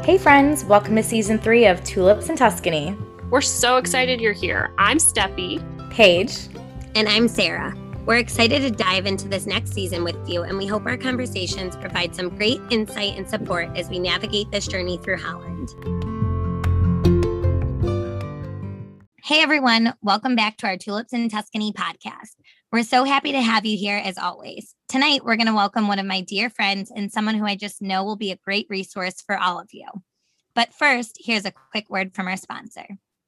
Hey friends, welcome to season 3 of Tulips in Tuscany. We're so excited you're here. I'm Steffi. Paige. And I'm Sarah. We're excited to dive into this next season with you, and we hope our conversations provide some great insight and support as we navigate this journey through Holland. Hey everyone, welcome back to our Tulips in Tuscany podcast. We're so happy to have you here as always. Tonight, we're going to welcome one of my dear friends and someone who I just know will be a great resource for all of you. But first, here's a quick word from our sponsor.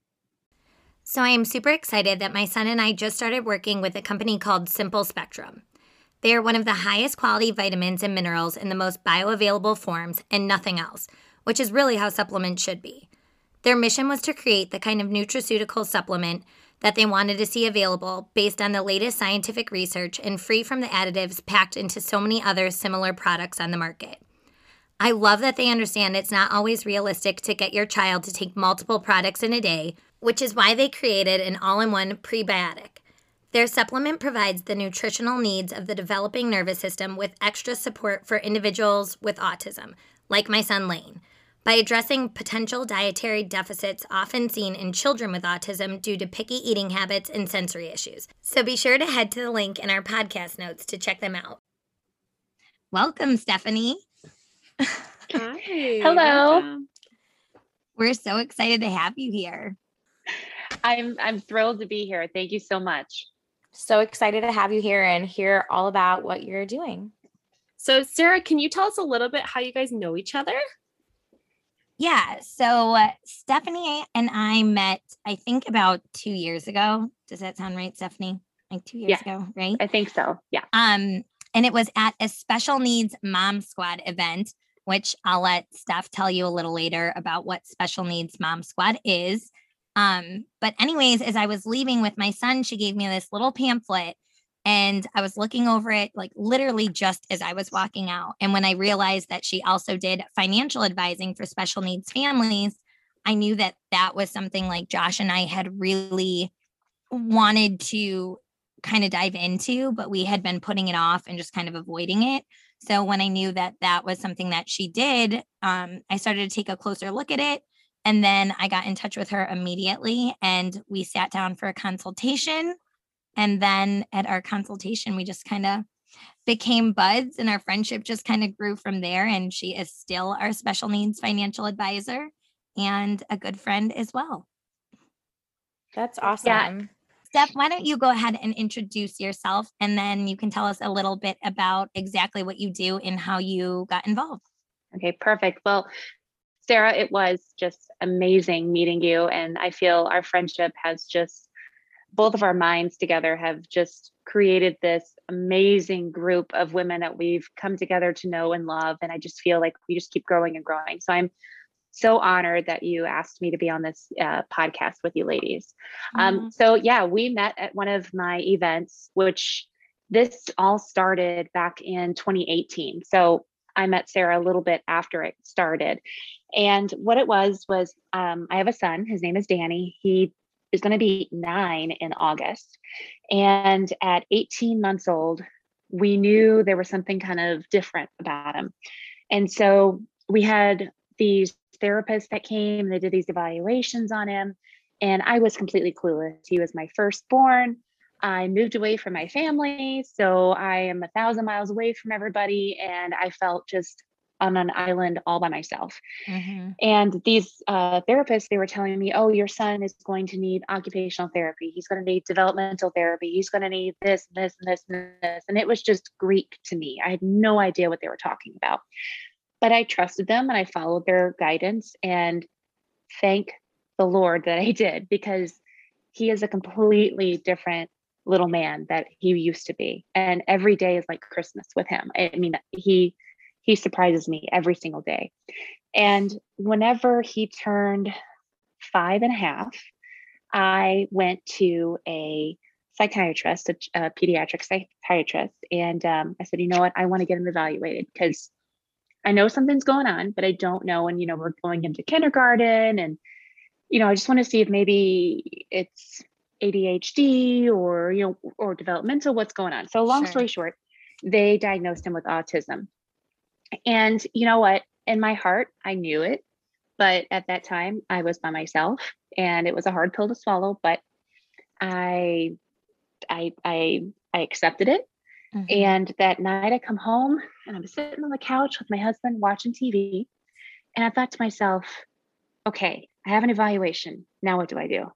So I am super excited that my son and I just started working with a company called Simple Spectrum. They are one of the highest quality vitamins and minerals in the most bioavailable forms and nothing else, which is really how supplements should be. Their mission was to create the kind of nutraceutical supplement that they wanted to see available based on the latest scientific research and free from the additives packed into so many other similar products on the market. I love that they understand it's not always realistic to get your child to take multiple products in a day, which is why they created an all-in-one prebiotic. Their supplement provides the nutritional needs of the developing nervous system with extra support for individuals with autism, like my son Lane, by addressing potential dietary deficits often seen in children with autism due to picky eating habits and sensory issues. So be sure to head to the link in our podcast notes to check them out. Welcome, Stephanie. Hi. Hello. Welcome. We're so excited to have you here. I'm thrilled to be here. Thank you so much. So excited to have you here and hear all about what you're doing. So Sarah, can you tell us a little bit how you guys know each other? Yeah, so Stephanie and I met, I think, about 2 years ago. Does that sound right, Stephanie? Like 2 years ago, right? I think so. Yeah. And it was at a Special Needs Mom Squad event, which I'll let Steph tell you a little later about what Special Needs Mom Squad is. But anyways, as I was leaving with my son, she gave me this little pamphlet and I was looking over it like literally just as I was walking out. And when I realized that she also did financial advising for special needs families, I knew that that was something like Josh and I had really wanted to kind of dive into, but we had been putting it off and just kind of avoiding it. So when I knew that that was something that she did, I started to take a closer look at it. And then I got in touch with her immediately and we sat down for a consultation. And then at our consultation, we just kind of became buds and our friendship just kind of grew from there. And she is still our special needs financial advisor and a good friend as well. That's awesome. Yeah. Steph, why don't you go ahead and introduce yourself and then you can tell us a little bit about exactly what you do and how you got involved. Okay, perfect. Well, Sarah, it was just amazing meeting you. And I feel our friendship has just, both of our minds together have just created this amazing group of women that we've come together to know and love. And I just feel like we just keep growing and growing. So I'm so honored that you asked me to be on this podcast with you ladies. So yeah, we met at one of my events, which this all started back in 2018. So I met Sarah a little bit after it started. And what it was I have a son, his name is Danny. He is going to be 9 in August. And at 18 months old, we knew there was something kind of different about him. And so we had these therapists that came and they did these evaluations on him. And I was completely clueless. He was my firstborn. I moved away from my family. So I am 1,000 miles away from everybody. And I felt just on an island all by myself. Mm-hmm. And these therapists, they were telling me, oh, your son is going to need occupational therapy. He's going to need developmental therapy. He's going to need this, this, and this, and this. And it was just Greek to me. I had no idea what they were talking about. But I trusted them and I followed their guidance. And thank the Lord that I did, because he is a completely different little man that he used to be. And every day is like Christmas with him. I mean, he surprises me every single day. And whenever he turned 5.5, I went to a psychiatrist, a pediatric psychiatrist. And I said, you know what, I want to get him evaluated because I know something's going on, but I don't know. And, we're going into kindergarten and, I just want to see if maybe it's ADHD or, or developmental, what's going on. So long story short, they diagnosed him with autism. And you know what? In my heart, I knew it. But at that time, I was by myself, and it was a hard pill to swallow. But I I accepted it. Mhm. And that night, I come home and I'm sitting on the couch with my husband watching TV, and I thought to myself, okay, I have an evaluation. Now what do I do?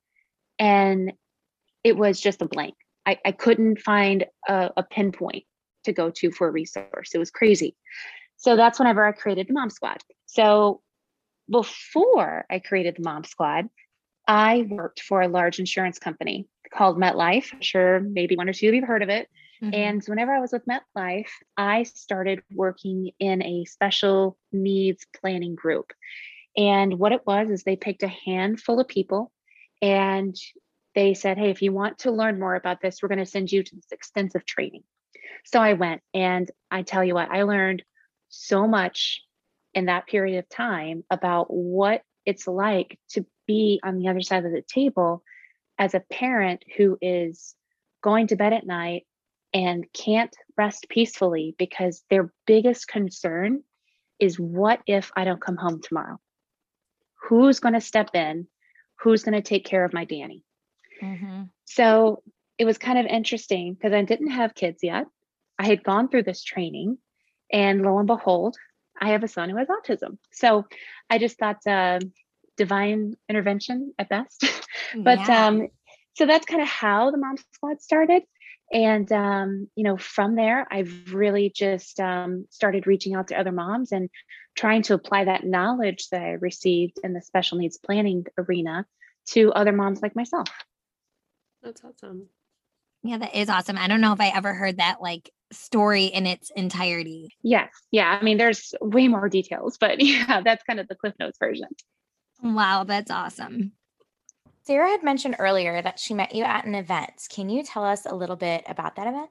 And it was just a blank. I couldn't find a pinpoint to go to for a resource. It was crazy. So that's whenever I created the Mom Squad. So before I created the Mom Squad, I worked for a large insurance company called MetLife. I'm sure maybe one or two of you have heard of it. Mhm. And whenever I was with MetLife, I started working in a special needs planning group. And what it was is they picked a handful of people and they said, hey, if you want to learn more about this, we're going to send you to this extensive training. So I went, and I tell you what, I learned so much in that period of time about what it's like to be on the other side of the table as a parent who is going to bed at night and can't rest peacefully because their biggest concern is, what if I don't come home tomorrow? Who's going to step in? Who's going to take care of my Danny? Mhm. So it was kind of interesting because I didn't have kids yet. I had gone through this training, and lo and behold, I have a son who has autism. So I just thought divine intervention at best. But Yeah. so that's kind of how the Mom Squad started. And from there, I've really just started reaching out to other moms and trying to apply that knowledge that I received in the special needs planning arena to other moms like myself. That's awesome. Yeah, that is awesome. I don't know if I ever heard that like story in its entirety. Yes. Yeah. I mean, there's way more details, but yeah, that's kind of the Cliff Notes version. Wow, that's awesome. Sarah had mentioned earlier that she met you at an event. Can you tell us a little bit about that event?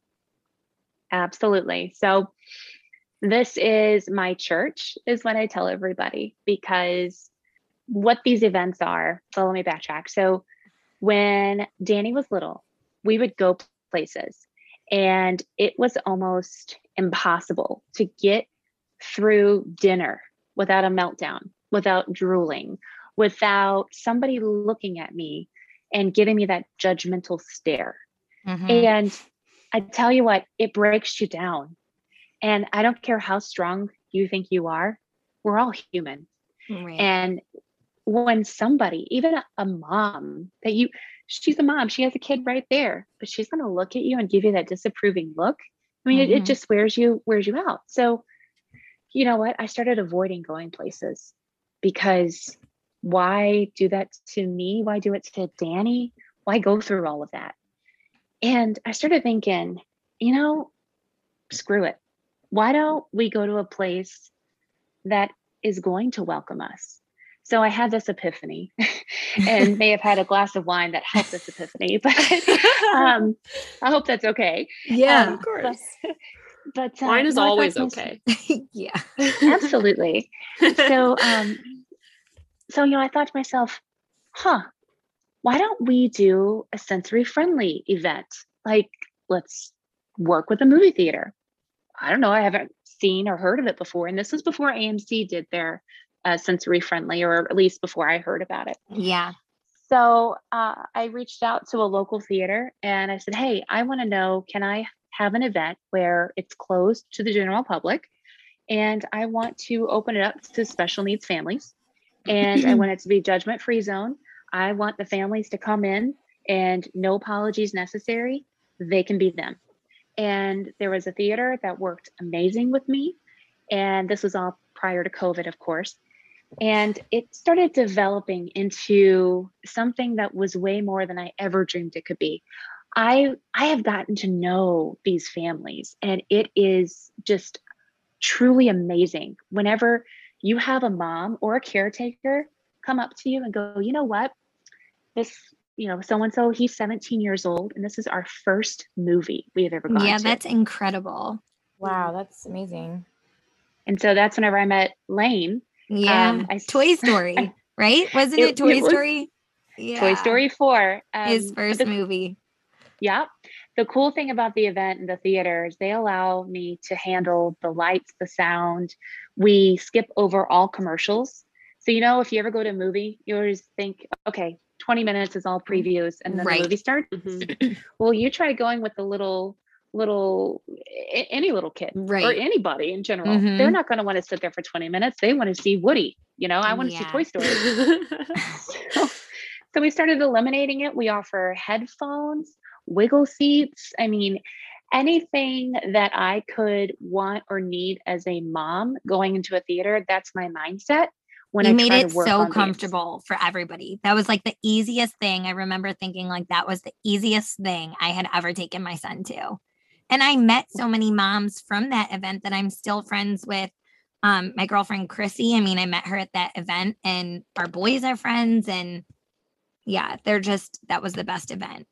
Absolutely. So this is my church, is what I tell everybody, because what these events are, so let me backtrack. So when Danny was little, we would go places, and it was almost impossible to get through dinner without a meltdown, without drooling, without somebody looking at me and giving me that judgmental stare. Mhm. And I tell you what, it breaks you down. And I don't care how strong you think you are, we're all human. Right. And when somebody, even a mom she's a mom, she has a kid right there, but she's going to look at you and give you that disapproving look. I mean, it Mhm. just wears you out. So, you know what? I started avoiding going places, because why do that to me? Why do it to Danny? Why go through all of that? And I started thinking, screw it. Why don't we go to a place that is going to welcome us? So I had this epiphany and may have had a glass of wine that helped this epiphany, but I hope that's okay. Yeah. Of course. But Wine is I thought always to myself- okay. Yeah. Absolutely. So, I thought to myself, why don't we do a sensory friendly event? Like, let's work with a movie theater. I don't know. I haven't seen or heard of it before. And this was before AMC did their sensory friendly, or at least before I heard about it. Yeah. So I reached out to a local theater and I said, hey, I want to know, can I have an event where it's closed to the general public? And I want to open it up to special needs families. And I want it to be judgment-free zone. I want the families to come in and no apologies necessary. They can be them. And there was a theater that worked amazing with me. And this was all prior to COVID, of course. And it started developing into something that was way more than I ever dreamed it could be. I have gotten to know these families, and it is just truly amazing whenever you have a mom or a caretaker come up to you and go, you know what, this, so-and-so, he's 17 years old, and this is our first movie we have ever gone Yeah, to. that's incredible. Wow, that's amazing. And so that's whenever I met Lane. Yeah. Toy Story, right? Wasn't it Toy Story? Yeah. Toy Story 4. His first movie. Yeah. The cool thing about the event and the theater is they allow me to handle the lights, the sound. We skip over all commercials. So, you know, if you ever go to a movie, you always think, okay, 20 minutes is all previews and then the Right. movie starts. Mhm. Well, you try going with the any little kid or Right. anybody in general. Mhm. They're not going to want to sit there for 20 minutes. They want to see Woody. You know, I want to see Yeah. Toy Story. So we started eliminating it. We offer headphones, wiggle seats. I mean, anything that I could want or need as a mom going into a theater, that's my mindset when You I made try to it work so on these. comfortable for everybody. That was like the easiest thing. I remember thinking like that was the easiest thing I had ever taken my son to. And I met so many moms from that event that I'm still friends with. My girlfriend Chrissy, I mean, I met her at that event and our boys are friends. And yeah, that was the best event.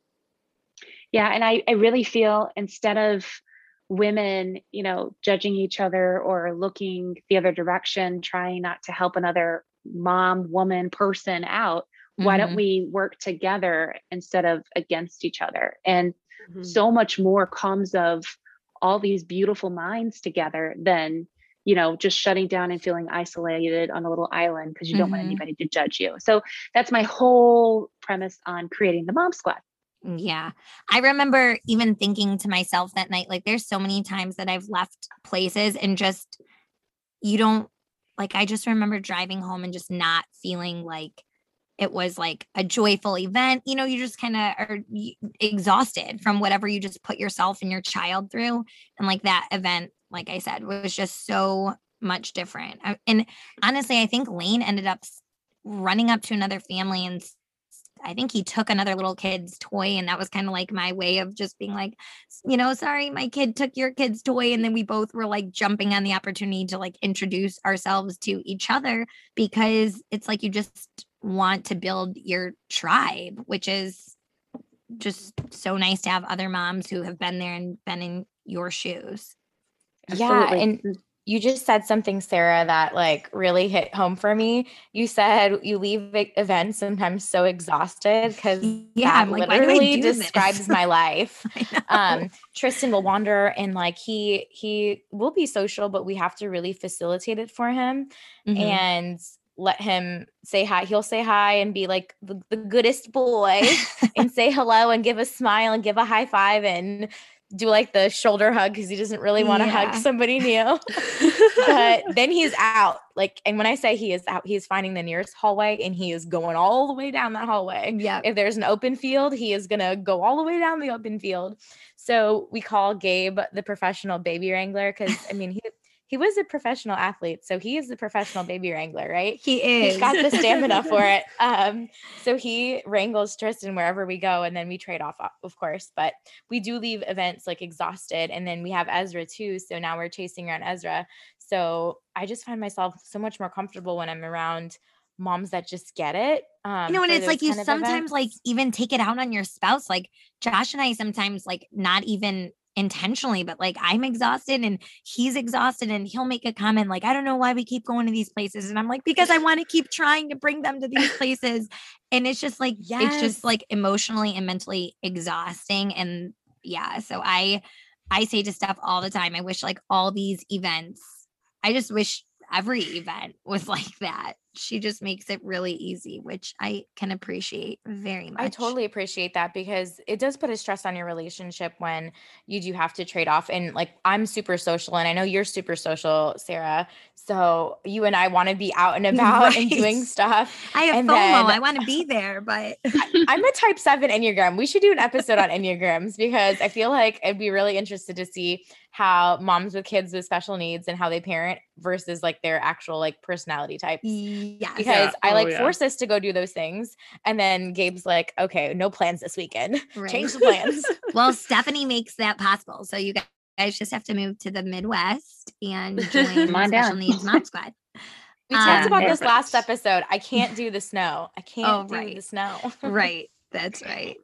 Yeah. And I really feel instead of women, you know, judging each other or looking the other direction, trying not to help another mom, woman, person out, why don't Mhm. we work together instead of against each other? And Mhm. so much more comes of all these beautiful minds together than, you know, just shutting down and feeling isolated on a little island because you don't want Mhm. anybody to judge you. So that's my whole premise on creating the Mom Squad. Yeah. I remember even thinking to myself that night, like, there's so many times that I've left places and just, you don't, like, I just remember driving home and just not feeling like it was like a joyful event. You know, you just kind of are exhausted from whatever you just put yourself and your child through. And like that event, like I said, was just so much different. And honestly, I think Lane ended up running up to another family and I think he took another little kid's toy. And that was kind of like my way of just being like, you know, sorry, my kid took your kid's toy. And then we both were like jumping on the opportunity to like introduce ourselves to each other because it's like you just want to build your tribe, which is just so nice to have other moms who have been there and been in your shoes. Yeah, Absolutely. and you just said something, Sarah, that like really hit home for me. You said you leave events sometimes so exhausted because Yeah, that I'm like, why do I literally do this? describes my life. I know. Tristan will wander and like he will be social, but we have to really facilitate it for him Mhm. and let him say hi. He'll say hi and be like the goodest boy and say hello and give a smile and give a high five and do like the shoulder hug because he doesn't really want to hug Yeah. somebody new. But then he's out. Like, and when I say he is out, he is finding the nearest hallway and he is going all the way down that hallway. Yep. If there's an open field, he is gonna go all the way down the open field. So we call Gabe the professional baby wrangler because I mean he was a professional athlete, so he is the professional baby wrangler, right? He is. He's got the stamina for it. So he wrangles Tristan wherever we go, and then we trade off, of course. But we do leave events like exhausted, and then we have Ezra too. So now we're chasing around Ezra. So I just find myself so much more comfortable when I'm around moms that just get it. You know, and for it's like those you kind of sometimes like events. even take it out on your spouse. Like Josh and I sometimes like not even intentionally, but like I'm exhausted and he's exhausted and he'll make a comment like, I don't know why we keep going to these places. And I'm like, because I want to keep trying to bring them to these places. And it's just like, it's Yes. just like emotionally and mentally exhausting. And yeah, so I say to Steph all the time, I wish like all these events, I just wish every event was like that. She just makes it really easy, which I can appreciate very much. I totally appreciate that because it does put a stress on your relationship when you do have to trade off. And like, I'm super social and I know you're super social, Sarah. So you and I want to be out and about and doing Right. stuff. I have And FOMO. then I want to be there, but I'm a type 7 Enneagram. We should do an episode on Enneagrams because I feel like I'd be really interested to see how moms with kids with special needs and how they parent versus like their actual like personality types. yes. Because I Oh, like yeah. force us to go do those things. And then Gabe's like, okay, no plans this weekend. Right. Change the plans. Well, Stephanie makes that possible. So you guys just have to move to the Midwest and join Come on Special down. Needs Mom Squad. We talked about this perfect. last episode. I can't do the snow. I can't do right. the snow. Right. That's right.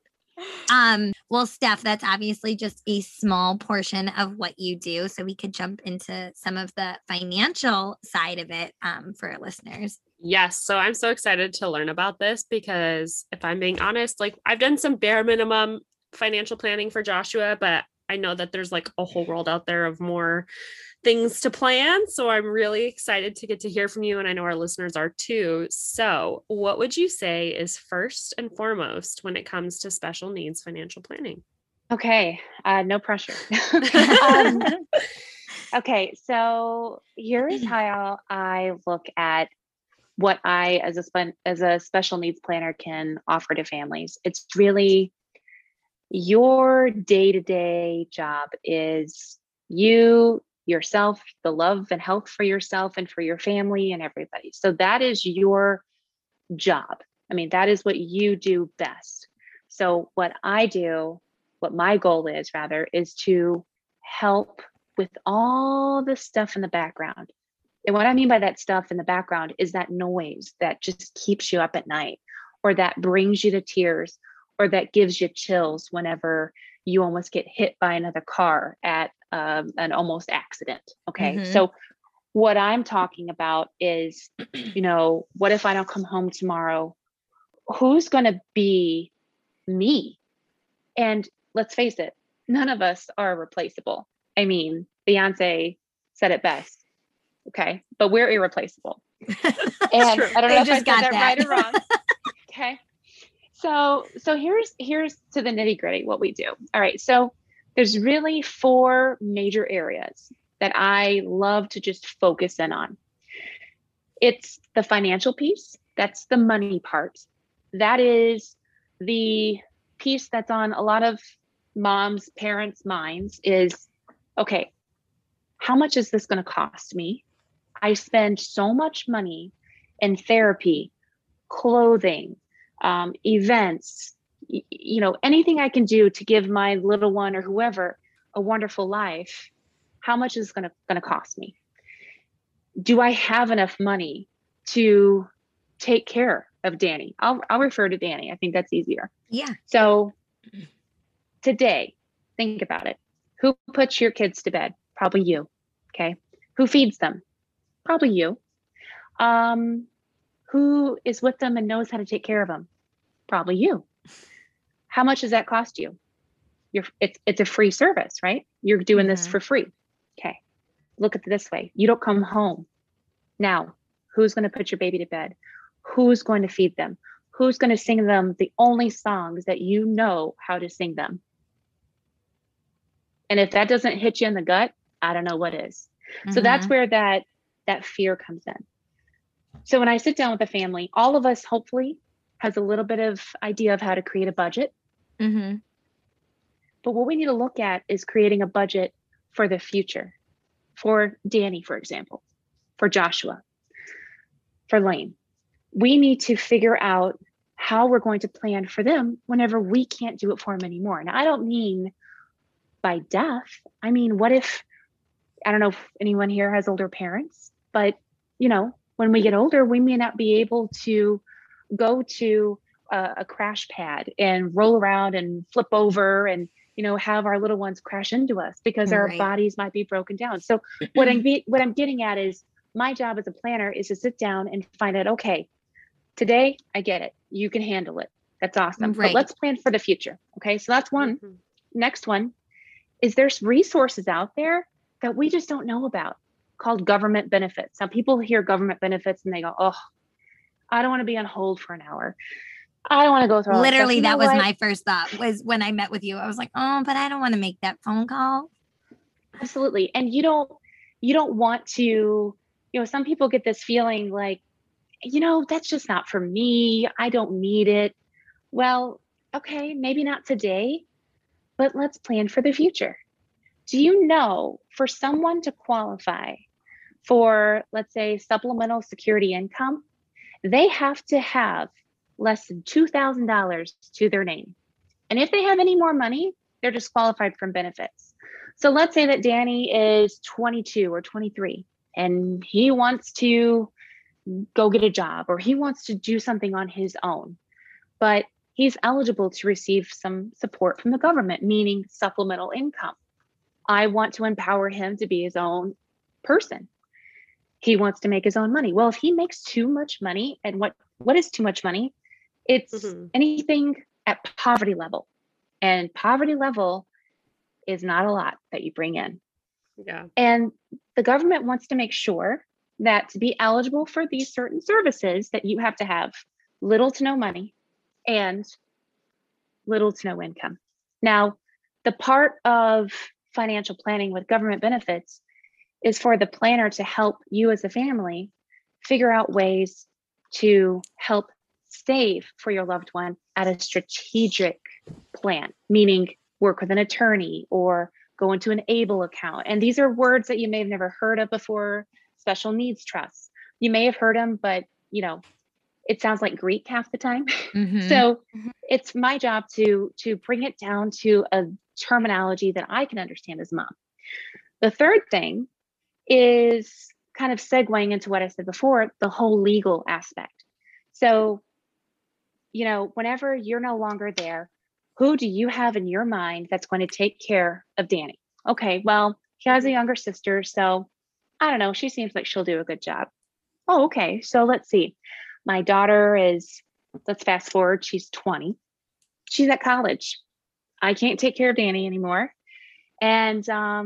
Well, Steph, that's obviously just a small portion of what you do. So we could jump into some of the financial side of it for our listeners. Yes. So I'm so excited to learn about this because if I'm being honest, like I've done some bare minimum financial planning for Joshua, but I know that there's like a whole world out there of more things to plan. So I'm really excited to get to hear from you. And I know our listeners are too. So what would you say is first and foremost when it comes to special needs financial planning? Okay. No pressure. Okay. So here's how I look at what I, as a special needs planner, can offer to families. It's really your day-to-day job is you, yourself, the love and health for yourself and for your family and everybody. So that is your job. I mean, that is what you do best. So what I do, what my goal is rather, is to help with all the stuff in the background. And what I mean by that stuff in the background is that noise that just keeps you up at night, or that brings you to tears, or that gives you chills whenever you almost get hit by another car at an almost accident. Okay. Mhm. So what I'm talking about is, what if I don't come home tomorrow? Who's going to be me? And let's face it, none of us are replaceable. I mean, Beyonce said it best. Okay. But we're irreplaceable. And I don't know if I said that right or wrong. Okay. So here's to the nitty gritty, what we do. All right. So there's really 4 major areas that I love to just focus in on. It's the financial piece. That's the money part. That is the piece that's on a lot of moms, parents' minds is, okay, how much is this going to cost me? I spend so much money in therapy, clothing, events, anything I can do to give my little one or whoever a wonderful life. How much is it going to cost me? Do I have enough money to take care of Danny? I'll refer to Danny. I think that's easier. Yeah. So today, think about it. Who puts your kids to bed? Probably you. Okay. Who feeds them? Probably you. Who is with them and knows how to take care of them? Probably you. How much does that cost you? It's a free service, right? You're doing this for free. Okay. Look at it this way. You don't come home. Now, who's going to put your baby to bed? Who's going to feed them? Who's going to sing them the only songs that you know how to sing them? And if that doesn't hit you in the gut, I don't know what is. So that's where that fear comes in. So when I sit down with a family, all of us hopefully has a little bit of idea of how to create a budget. But what we need to look at is creating a budget for the future, for Danny, for example, for Joshua, for Lane. We need to figure out how we're going to plan for them whenever we can't do it for them anymore. And I don't mean by death. I mean, what if, I don't know if anyone here has older parents, but when we get older, we may not be able to go to a crash pad and roll around and flip over and have our little ones crash into us because our bodies might be broken down. So what I'm getting at is my job as a planner is to sit down and find out, okay, today I get it. You can handle it. That's awesome. But let's plan for the future. Okay. So that's one. Next one is there's resources out there that we just don't know about called government benefits. Now people hear government benefits and they go, oh, I don't want to be on hold for an hour. I don't want to go through all literally that was my first thought was when I met with you. I was like, oh, but I don't want to make that phone call. Absolutely. And you don't want to, some people get this feeling like, that's just not for me. I don't need it. Well, okay, maybe not today, but let's plan for the future. Do you know for someone to qualify for, let's say, supplemental security income, they have to have less than $2,000 to their name. And if they have any more money, they're disqualified from benefits. So let's say that Danny is 22 or 23 and he wants to go get a job or he wants to do something on his own, but he's eligible to receive some support from the government, meaning supplemental income. I want to empower him to be his own person. He wants to make his own money. Well, if he makes too much money, and what is too much money? It's anything at poverty level. And poverty level is not a lot that you bring in. Yeah. And the government wants to make sure that to be eligible for these certain services that you have to have little to no money and little to no income. Now, the part of financial planning with government benefits is for the planner to help you as a family figure out ways to help save for your loved one at a strategic plan, meaning work with an attorney or go into an ABLE account. And these are words that you may have never heard of before, special needs trusts. You may have heard them, but it sounds like Greek half the time. Mhm. So it's my job to bring it down to a terminology that I can understand as mom. The third thing is kind of segueing into what I said before, the whole legal aspect. So, whenever you're no longer there, who do you have in your mind that's going to take care of Danny? Okay, well, he has a younger sister, so I don't know. She seems like she'll do a good job. Oh, okay. So let's see. My daughter let's fast forward, she's 20. She's at college. I can't take care of Danny anymore. And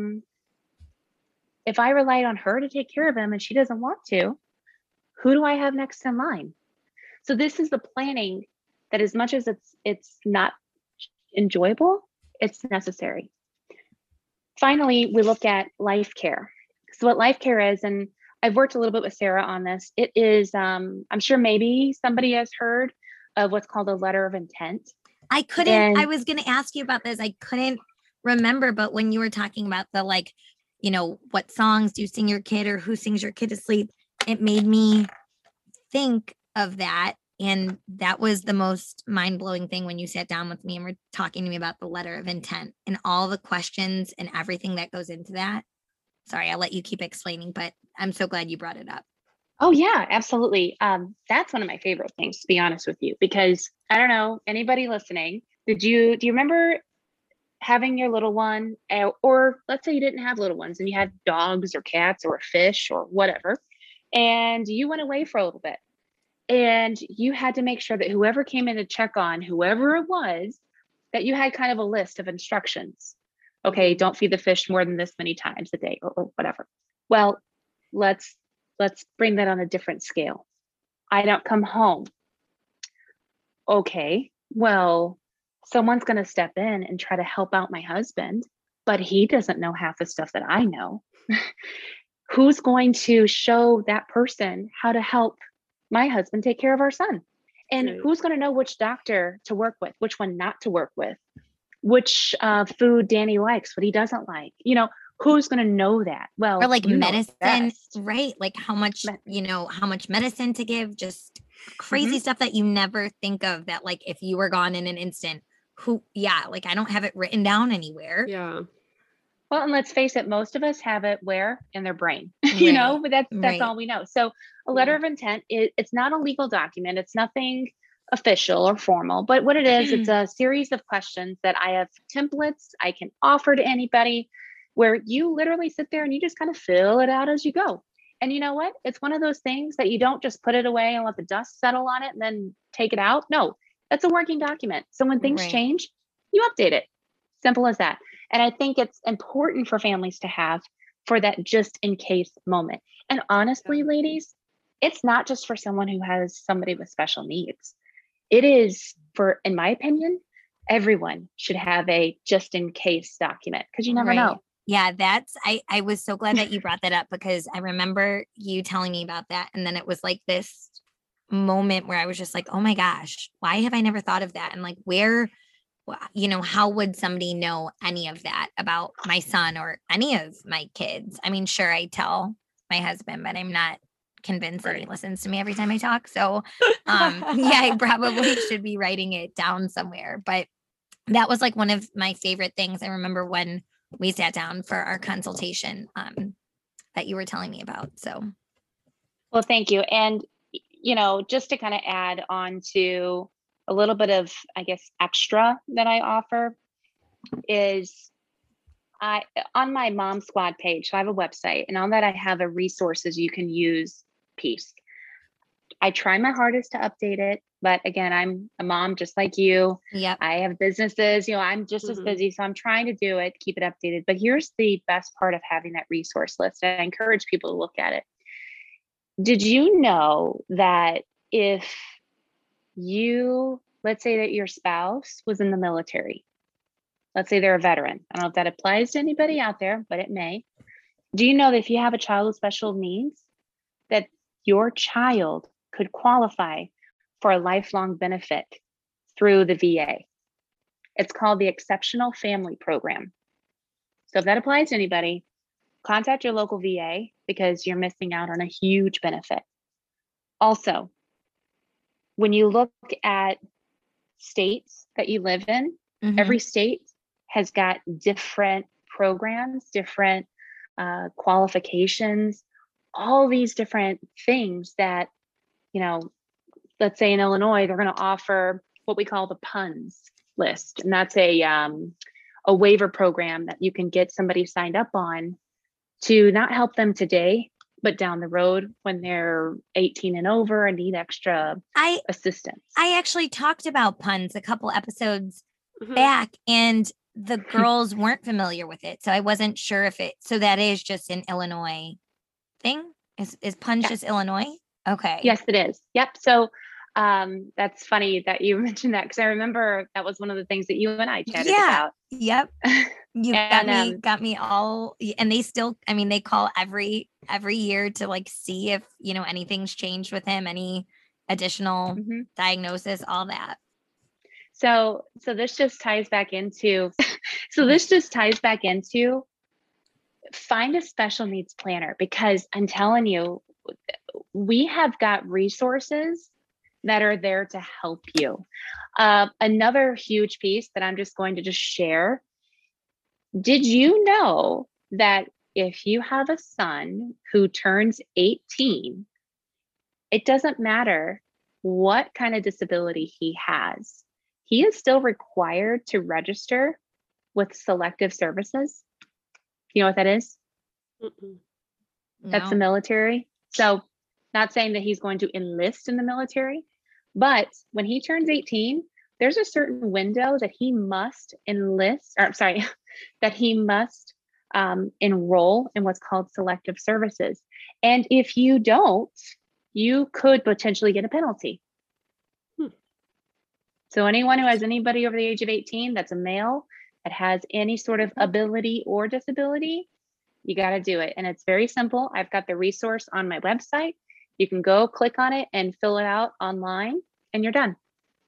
if I relied on her to take care of him and she doesn't want to, who do I have next in line? So this is the planning that, as much as it's not enjoyable, it's necessary. Finally, we look at life care. So what life care is, and I've worked a little bit with Sarah on this, it is, I'm sure maybe somebody has heard of what's called a letter of intent. I was going to ask you about this. I couldn't remember, but when you were talking about the, what songs do you sing your kid or who sings your kid to sleep, it made me think of that. And that was the most mind-blowing thing when you sat down with me and were talking to me about the letter of intent and all the questions and everything that goes into that. Sorry, I'll let you keep explaining, but I'm so glad you brought it up. Oh yeah, absolutely. That's one of my favorite things, to be honest with you, because I don't know, anybody listening, do you remember having your little one, or let's say you didn't have little ones and you had dogs or cats or a fish or whatever, and you went away for a little bit and you had to make sure that whoever came in to check on whoever it was, that you had kind of a list of instructions. Okay, don't feed the fish more than this many times a day or whatever. Well, let's bring that on a different scale. I don't come home. Okay, well, someone's going to step in and try to help out my husband, but he doesn't know half the stuff that I know. Who's going to show that person how to help my husband take care of our son? And who's going to know which doctor to work with, which one not to work with, which food Danny likes, what he doesn't like? Who's going to know that? Well, or medicine, right? Like how much medicine to give, just crazy stuff that you never think of, that like if you were gone in an instant, I don't have it written down anywhere. Yeah. Well, and let's face it, most of us have it where? In their brain, Right. but that's Right. all we know. So a letter of intent, it's not a legal document. It's nothing official or formal, but what it is, it's a series of questions that I have templates I can offer to anybody, where you literally sit there and you just kind of fill it out as you go. And you know what? It's one of those things that you don't just put it away and let the dust settle on it and then take it out. No, that's a working document. So when things Right. change, you update it. Simple as that. And I think it's important for families to have for that just in case moment. And honestly, ladies, it's not just for someone who has somebody with special needs. It is for, in my opinion, everyone should have a just in case document, because you never Right. know. Yeah, I was so glad that you brought that up, because I remember you telling me about that. And then it was like this moment where I was just like, oh my gosh, why have I never thought of that? And like, how would somebody know any of that about my son or any of my kids? I mean, sure, I tell my husband, but I'm not convinced that he listens to me every time I talk. So I probably should be writing it down somewhere. But that was like one of my favorite things. I remember when we sat down for our consultation that you were telling me about. So, well, thank you. And, just to kind of add on to a little bit of, I guess, extra that I offer is on my Mom Squad page, so I have a website, and on that I have a resources you can use piece. I try my hardest to update it But again, I'm a mom just like you. Yep. I have businesses, I'm just as busy. So I'm trying to do it, keep it updated. But here's the best part of having that resource list. I encourage people to look at it. Did you know that if let's say that your spouse was in the military, let's say they're a veteran. I don't know if that applies to anybody out there, but it may. Do you know that if you have a child with special needs, that your child could qualify for a lifelong benefit through the VA? It's called the Exceptional Family Program. So if that applies to anybody, contact your local VA because you're missing out on a huge benefit. Also, when you look at states that you live in, every state has got different programs, different qualifications, all these different things that, let's say in Illinois, they're going to offer what we call the PUNS list. And that's a waiver program that you can get somebody signed up on to not help them today, but down the road when they're 18 and over and need extra assistance. I actually talked about PUNS a couple episodes back, and the girls weren't familiar with it. So I wasn't sure so that is just an Illinois thing? Is PUNS just Illinois? Okay. Yes, it is. Yep. So that's funny that you mentioned that, because I remember that was one of the things that you and I chatted about. Yep. You got me all, and they still, they call every year to like see if, anything's changed with him, any additional diagnosis, all that. So this just ties back into, find a special needs planner, because I'm telling you, we have got resources that are there to help you. Another huge piece that I'm just going to share. Did you know that if you have a son who turns 18, it doesn't matter what kind of disability he has, he is still required to register with selective services? You know what that is? No. That's the military. So not saying that he's going to enlist in the military, but when he turns 18, there's a certain window that he must that he must enroll in what's called selective services. And if you don't, you could potentially get a penalty. So anyone who has anybody over the age of 18 that's a male that has any sort of ability or disability, you got to do it. And it's very simple. I've got the resource on my website. You can go click on it and fill it out online, and you're done.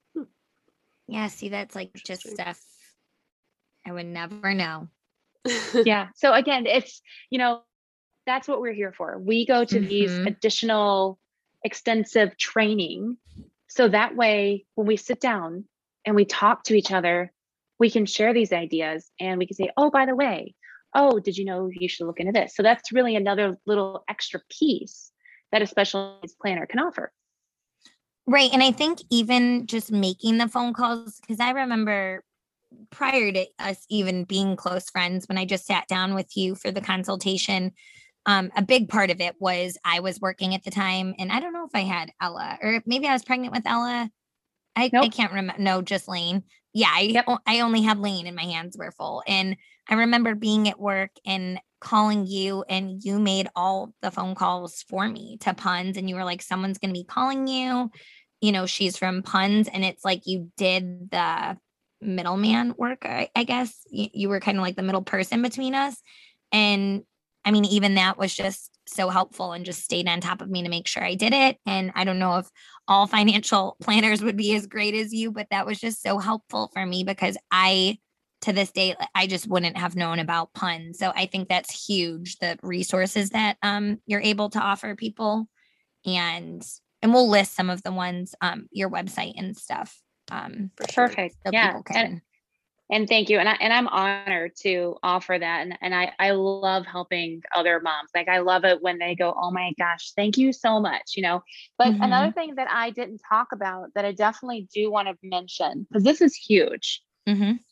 Yeah, see, that's like just stuff I would never know. Yeah. So again, it's, that's what we're here for. We go to these additional extensive training. So that way, when we sit down and we talk to each other, we can share these ideas and we can say, oh, by the way, did you know you should look into this? So that's really another little extra piece that a special needs planner can offer. Right. And I think even just making the phone calls, because I remember prior to us even being close friends, when I just sat down with you for the consultation, a big part of it was I was working at the time, and I don't know if I had Ella, or maybe I was pregnant with Ella. I can't remember. No, just Lane. Yeah, I only had Lane and my hands were full. And I remember being at work and calling you, and you made all the phone calls for me to PUNS, and you were like, someone's going to be calling you. She's from PUNS, and it's like you did the middleman work, I guess. You were kind of like the middle person between us. And even that was just so helpful and just stayed on top of me to make sure I did it. And I don't know if all financial planners would be as great as you, but that was just so helpful for me, because to this day, I just wouldn't have known about PUNS. So I think that's huge, the resources that you're able to offer people. And we'll list some of the ones, your website and stuff. Perfect. So yeah. people can. And thank you. And I'm honored to offer that. And I love helping other moms. Like, I love it when they go, oh my gosh, thank you so much, But another thing that I didn't talk about that I definitely do want to mention, because this is huge.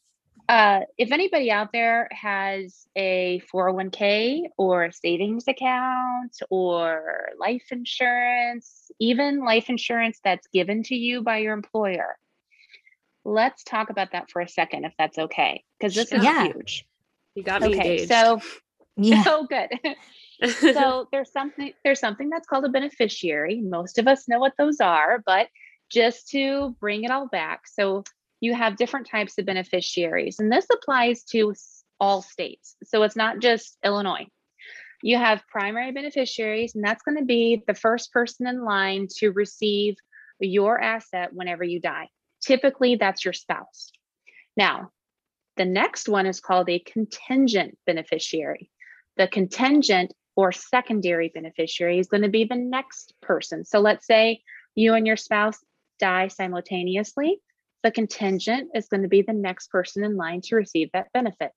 If anybody out there has a 401k or a savings account or life insurance, even life insurance that's given to you by your employer, let's talk about that for a second, if that's okay, because this is Yeah. huge. You got me Okay, engaged. so Yeah. oh, good. So there's something that's called a beneficiary. Most of us know what those are, but just to bring it all back. So you have different types of beneficiaries, and this applies to all states. So it's not just Illinois. You have primary beneficiaries, and that's going to be the first person in line to receive your asset whenever you die. Typically, that's your spouse. Now, the next one is called a contingent beneficiary. The contingent or secondary beneficiary is going to be the next person. So let's say you and your spouse die simultaneously. The contingent is going to be the next person in line to receive that benefit.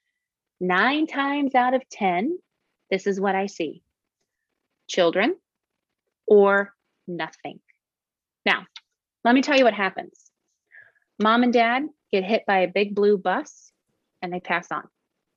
9 times out of 10, this is what I see: children or nothing. Now, let me tell you what happens. Mom and dad get hit by a big blue bus and they pass on.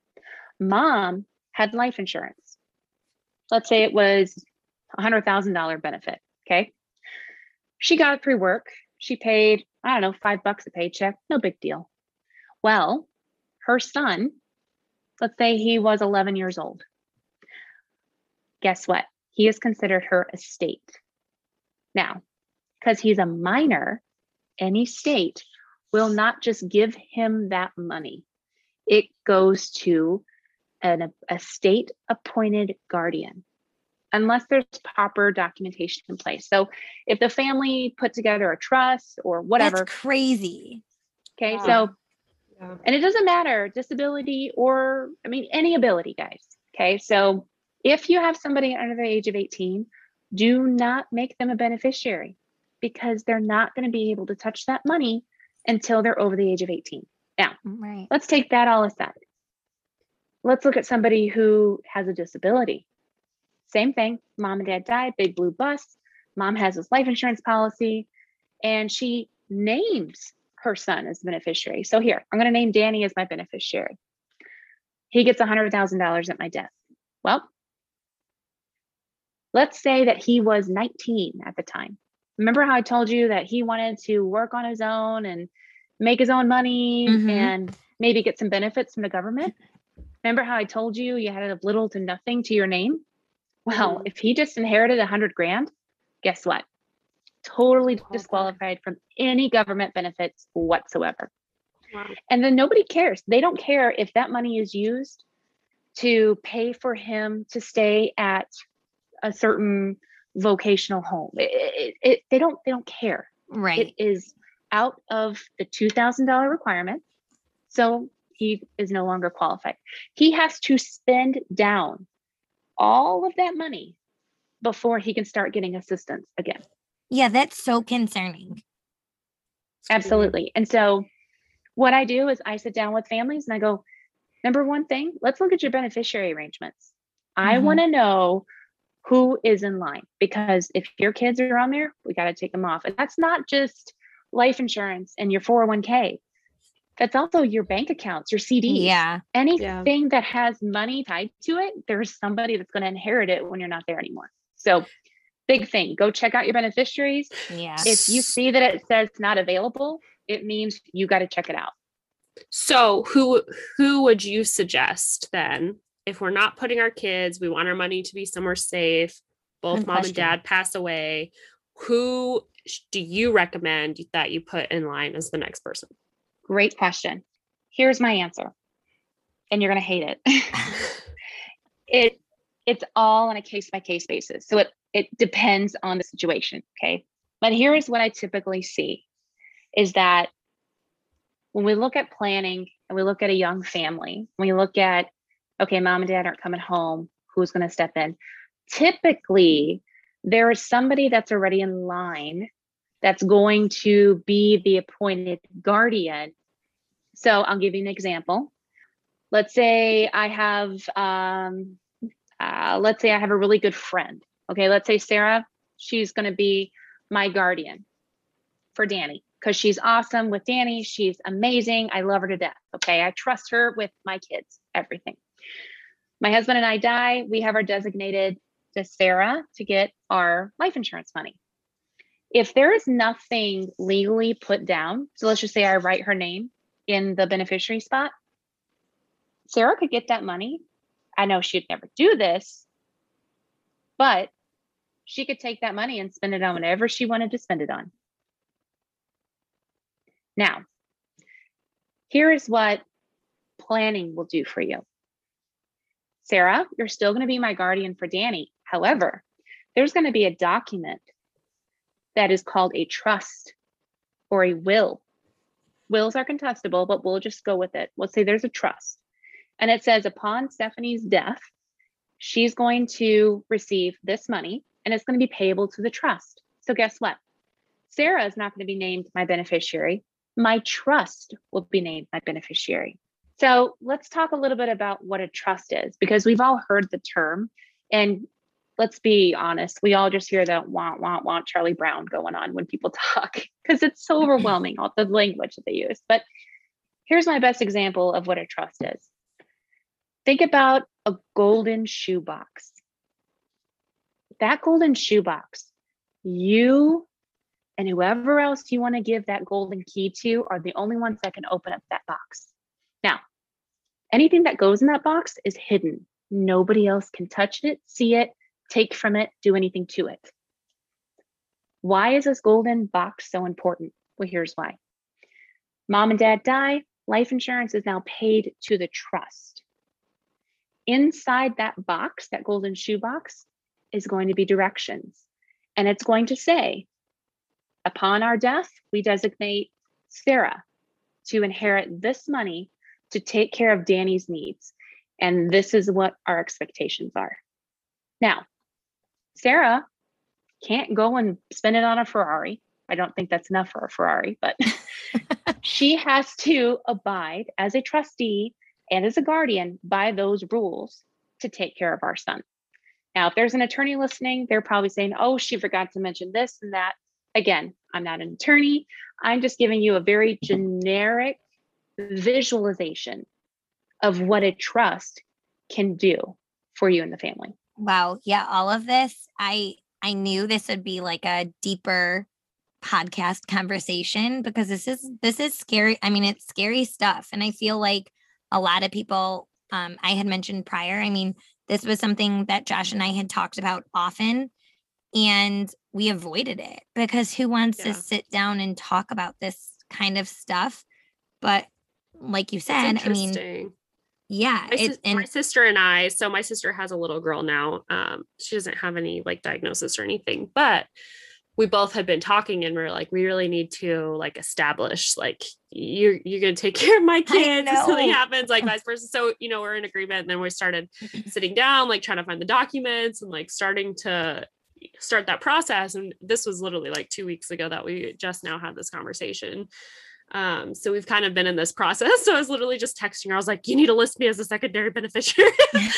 Mom had life insurance. Let's say it was $100,000 benefit. Okay. She got it through work. She paid, I don't know, $5 a paycheck. No big deal. Well, her son, let's say he was 11 years old. Guess what? He is considered her estate. Now, because he's a minor, any state will not just give him that money. It goes to a state appointed guardian, unless there's proper documentation in place. So if the family put together a trust or whatever. That's crazy. Okay. Yeah. So, Yeah. and it doesn't matter, disability or, I mean, any ability, guys. Okay. So if you have somebody under the age of 18, do not make them a beneficiary, because they're not going to be able to touch that money until they're over the age of 18. Now, Right. let's take that all aside. Let's look at somebody who has a disability. Same thing. Mom and dad died, big blue bus. Mom has this life insurance policy, and she names her son as the beneficiary. So here, I'm going to name Danny as my beneficiary. He gets $100,000 at my death. Well, let's say that he was 19 at the time. Remember how I told you that he wanted to work on his own and make his own money and maybe get some benefits from the government? Remember how I told you you had little to nothing to your name? Well, if he just inherited 100 grand, guess what? Totally disqualified from any government benefits whatsoever. Wow. And then nobody cares. They don't care if that money is used to pay for him to stay at a certain vocational home. They don't care. Right. It is out of the $2,000 requirement. So he is no longer qualified. He has to spend down all of that money before he can start getting assistance again. Yeah, that's so concerning. Absolutely. And so what I do is I sit down with families and I go, number one thing, let's look at your beneficiary arrangements. I want to know who is in line, because if your kids are on there, we got to take them off. And that's not just life insurance and your 401k. That's also your bank accounts, your CDs. Yeah. Anything that has money tied to it, there's somebody that's going to inherit it when you're not there anymore. So big thing, go check out your beneficiaries. Yeah. If you see that it says not available, it means you got to check it out. So who would you suggest then, if we're not putting our kids, we want our money to be somewhere safe, both Good mom question. and dad pass away, who do you recommend that you put in line as the next person? Great question. Here's my answer, and you're going to hate it. It's all on a case-by-case basis. So it depends on the situation, okay? But here is what I typically see, is that when we look at planning and we look at a young family, when we look at, okay, mom and dad aren't coming home, who's going to step in? Typically, there is somebody that's already in line that's going to be the appointed guardian. So I'll give you an example. Let's say I have a really good friend. Okay, let's say Sarah, she's going to be my guardian for Danny. because she's awesome with Danny. She's amazing. I love her to death. Okay. I trust her with my kids, everything. My husband and I die. We have her designated to Sarah to get our life insurance money. If there is nothing legally put down, so let's just say I write her name in the beneficiary spot, Sarah could get that money. I know she'd never do this, but she could take that money and spend it on whatever she wanted to spend it on. Now, here is what planning will do for you. Sarah, you're still going to be my guardian for Danny. However, there's going to be a document that is called a trust or a will. Wills are contestable, but we'll just go with it. We'll say there's a trust. And it says upon Stephanie's death, she's going to receive this money and it's going to be payable to the trust. So guess what? Sarah is not going to be named my beneficiary. My trust will be named my beneficiary. So let's talk a little bit about what a trust is, because we've all heard the term, and let's be honest, we all just hear that want Charlie Brown going on when people talk, because it's so overwhelming, all the language that they use. But here's my best example of what a trust is. Think about a golden shoebox. That golden shoebox, you and whoever else you want to give that golden key to are the only ones that can open up that box. Now, anything that goes in that box is hidden. Nobody else can touch it, see it, take from it, do anything to it. Why is this golden box so important? Well, here's why. Mom and dad die, life insurance is now paid to the trust. Inside that box, that golden shoebox, is going to be directions. And it's going to say, upon our death, we designate Sarah to inherit this money to take care of Danny's needs. And this is what our expectations are. Now, Sarah can't go and spend it on a Ferrari. I don't think that's enough for a Ferrari, but she has to abide as a trustee and as a guardian by those rules to take care of our son. Now, if there's an attorney listening, they're probably saying, oh, she forgot to mention this and that. Again, I'm not an attorney. I'm just giving you a very generic visualization of what a trust can do for you and the family. Wow. Yeah. All of this, I knew this would be like a deeper podcast conversation, because this is scary. I mean, it's scary stuff. And I feel like a lot of people, I had mentioned prior, I mean, this was something that Josh and I had talked about often, and we avoided it because who wants to sit down and talk about this kind of stuff? But like you said, I mean, yeah. My sister and I, so my sister has a little girl now. She doesn't have any like diagnosis or anything, but we both had been talking and we're like, we really need to like establish, like, you're going to take care of my kids if something happens, like vice versa. So, we're in agreement. And then we started sitting down, like trying to find the documents and like starting to start that process. And this was literally like 2 weeks ago that we just now had this conversation. So we've kind of been in this process. So I was literally just texting her. I was like, you need to list me as a secondary beneficiary.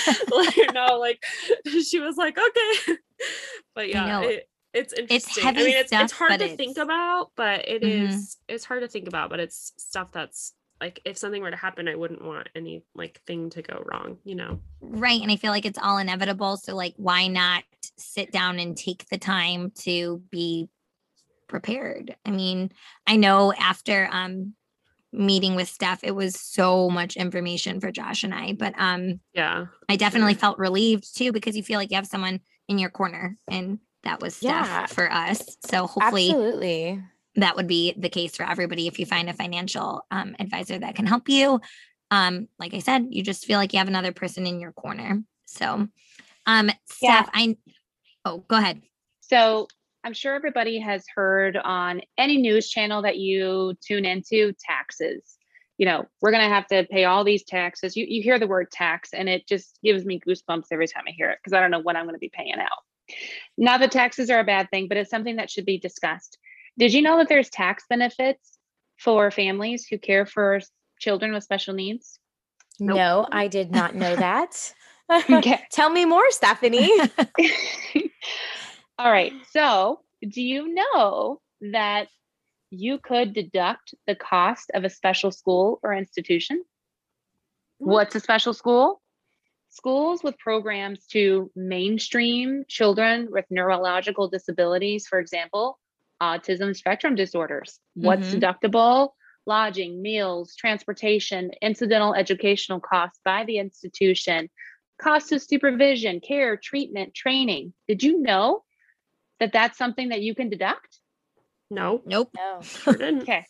She was like, okay. But yeah, it's interesting. It's heavy stuff, it's hard to think about, but it's hard to think about, but it's stuff that's like, if something were to happen, I wouldn't want any like thing to go wrong, Right. And I feel like it's all inevitable. So like, why not sit down and take the time to be prepared? I mean, I know after meeting with Steph, it was so much information for Josh and I, but I definitely felt relieved too, because you feel like you have someone in your corner, and that was Steph for us. So hopefully that would be the case for everybody. If you find a financial advisor that can help you, like I said, you just feel like you have another person in your corner. So Steph, go ahead. So I'm sure everybody has heard on any news channel that you tune into, taxes. We're going to have to pay all these taxes. You hear the word tax and it just gives me goosebumps every time I hear it, because I don't know what I'm going to be paying out. Not that taxes are a bad thing, but it's something that should be discussed. Did you know that there's tax benefits for families who care for children with special needs? Nope. No, I did not know that. Okay. Tell me more, Stephanie. All right. So do you know that you could deduct the cost of a special school or institution. What's a special school? Schools with programs to mainstream children with neurological disabilities, for example, autism spectrum disorders. What's deductible? Lodging, meals, transportation, incidental educational costs by the institution, costs of supervision, care, treatment, training. Did you know that that's something that you can deduct? No. Nope. No. Sure didn't. Okay.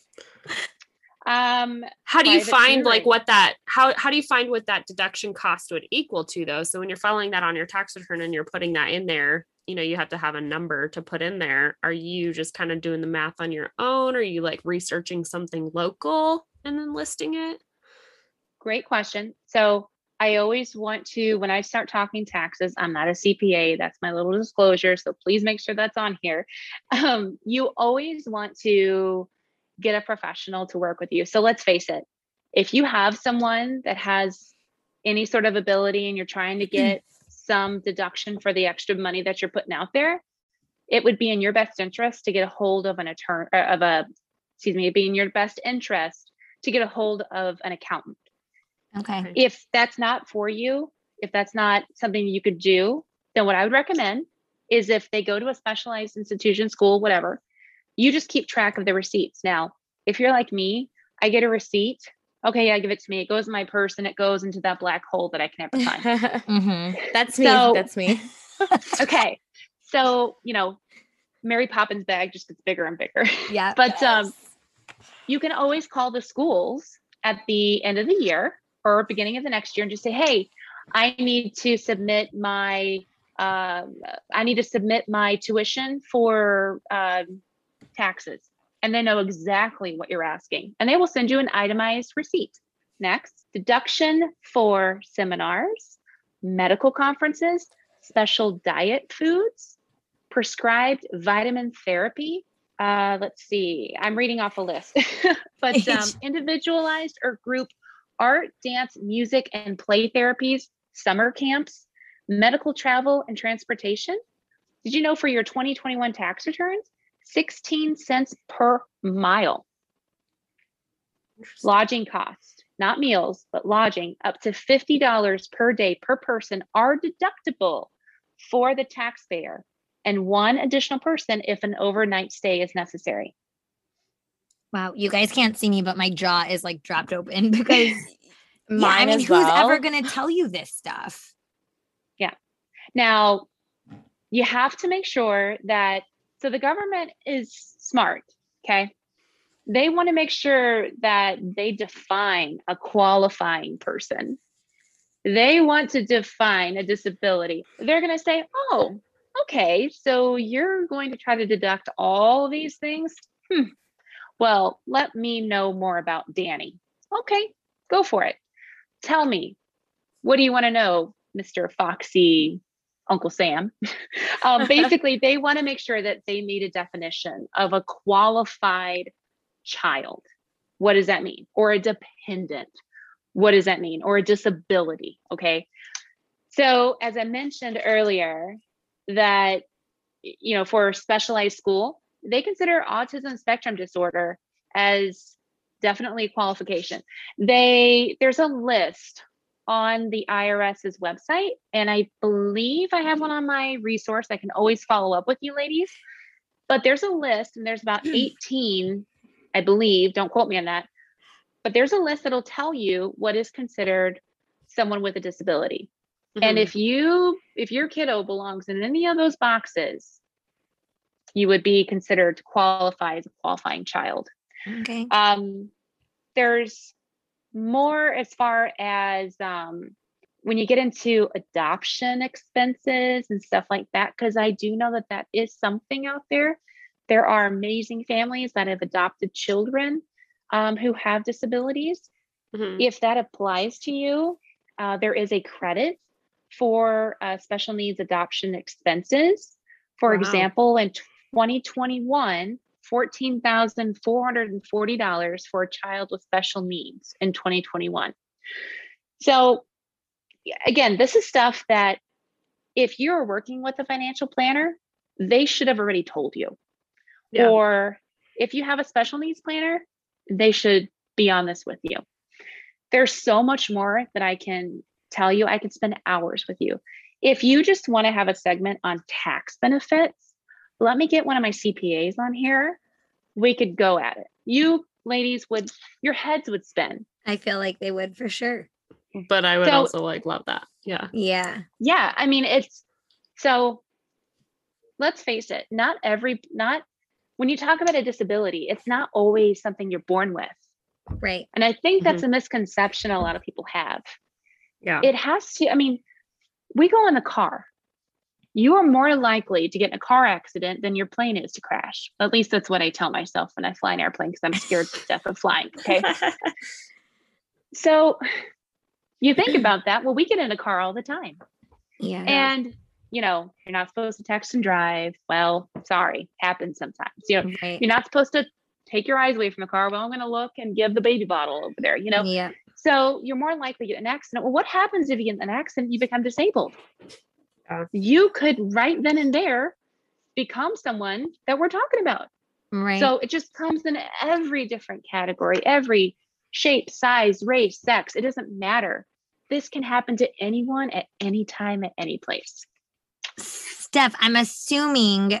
How do you Private find like tutoring. what that how do you find what that deduction cost would equal to though? So when you're filing that on your tax return and you're putting that in there, you know, you have to have a number to put in there. Are you just kind of doing the math on your own? Or are you like researching something local and then listing it? Great question. So I always want to, when I start talking taxes, I'm not a CPA. That's my little disclosure. So please make sure that's on here. You always want to get a professional to work with you. So let's face it, if you have someone that has any sort of ability and you're trying to get some deduction for the extra money that you're putting out there, it would be in your best interest to get a hold of an attorney it'd be in your best interest to get a hold of an accountant. Okay. If that's not for you, if that's not something you could do, then what I would recommend is if they go to a specialized institution, school, whatever, you just keep track of the receipts. Now, if you're like me, I get a receipt. Okay, yeah, give it to me. It goes in my purse and it goes into that black hole that I can never find. That's me. So- That's me. Okay. So, Mary Poppins bag just gets bigger and bigger. Yeah. But you can always call the schools at the end of the year or beginning of the next year and just say, hey, I need to submit my tuition for taxes. And they know exactly what you're asking. And they will send you an itemized receipt. Next, deduction for seminars, medical conferences, special diet foods, prescribed vitamin therapy. Let's see, I'm reading off a list, but individualized or group art, dance, music, and play therapies, summer camps, medical travel and transportation. Did you know for your 2021 tax returns, 16 cents per mile. Lodging costs, not meals, but lodging, up to $50 per day per person are deductible for the taxpayer, and one additional person if an overnight stay is necessary. Wow. You guys can't see me, but my jaw is like dropped open because Mine as who's well. ever going to tell you this stuff? Yeah. Now, you have to make sure that, so the government is smart, okay? They want to make sure that they define a qualifying person. They want to define a disability. They're going to say, oh, okay, so you're going to try to deduct all these things? Well, let me know more about Danny. Okay, go for it. Tell me, what do you want to know, Mr. Foxy Uncle Sam? Basically, they want to make sure that they meet a definition of a qualified child. What does that mean? Or a dependent. What does that mean? Or a disability. Okay. So as I mentioned earlier, that, for specialized school, they consider autism spectrum disorder as definitely a qualification. There's a list on the IRS's website, and I believe I have one on my resource. I can always follow up with you ladies, but there's a list and there's about 18, I believe, don't quote me on that, but there's a list that'll tell you what is considered someone with a disability. And if your kiddo belongs in any of those boxes, you would be considered to qualify as a qualifying child. Okay. There's more as far as when you get into adoption expenses and stuff like that, because I do know that is something out there. There are amazing families that have adopted children who have disabilities. If that applies to you, there is a credit for special needs adoption expenses. For example, in 2021, $14,440 for a child with special needs in 2021. So again, this is stuff that if you're working with a financial planner, they should have already told you. Yeah. Or if you have a special needs planner, they should be on this with you. There's so much more that I can tell you. I could spend hours with you. If you just want to have a segment on tax benefits, let me get one of my CPAs on here. We could go at it. You ladies your heads would spin. I feel like they would for sure. But I would also like love that. Yeah. Yeah. Yeah. I mean, so let's face it, not when you talk about a disability, it's not always something you're born with. Right. And I think that's a misconception a lot of people have. Yeah. It has to, I mean, we go in the car. You are more likely to get in a car accident than your plane is to crash. At least that's what I tell myself when I fly an airplane, because I'm scared to death of flying. Okay. So you think about that. Well, we get in a car all the time. Yeah. And, you're not supposed to text and drive. Well, sorry, happens sometimes. Right. You're not supposed to take your eyes away from the car. Well, I'm going to look and give the baby bottle over there, Yeah. So you're more likely to get an accident. Well, what happens if you get in an accident, you become disabled? Yeah. You could right then and there become someone that we're talking about. Right. So it just comes in every different category, every shape, size, race, sex. It doesn't matter. This can happen to anyone at any time, at any place. Steph, I'm assuming,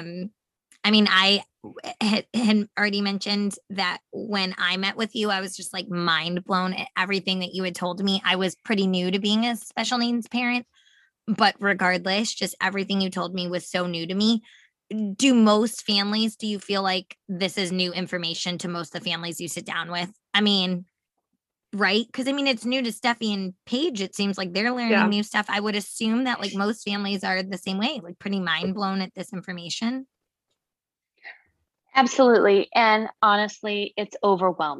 I had already mentioned that when I met with you, I was just like mind blown at everything that you had told me. I was pretty new to being a special needs parent, but regardless, just everything you told me was so new to me. Do you feel like this is new information to most of the families you sit down with? I mean, right? Because it's new to Steffi and Paige. It seems like they're learning new stuff. I would assume that like most families are the same way, like pretty mind blown at this information. Absolutely. And honestly, it's overwhelming.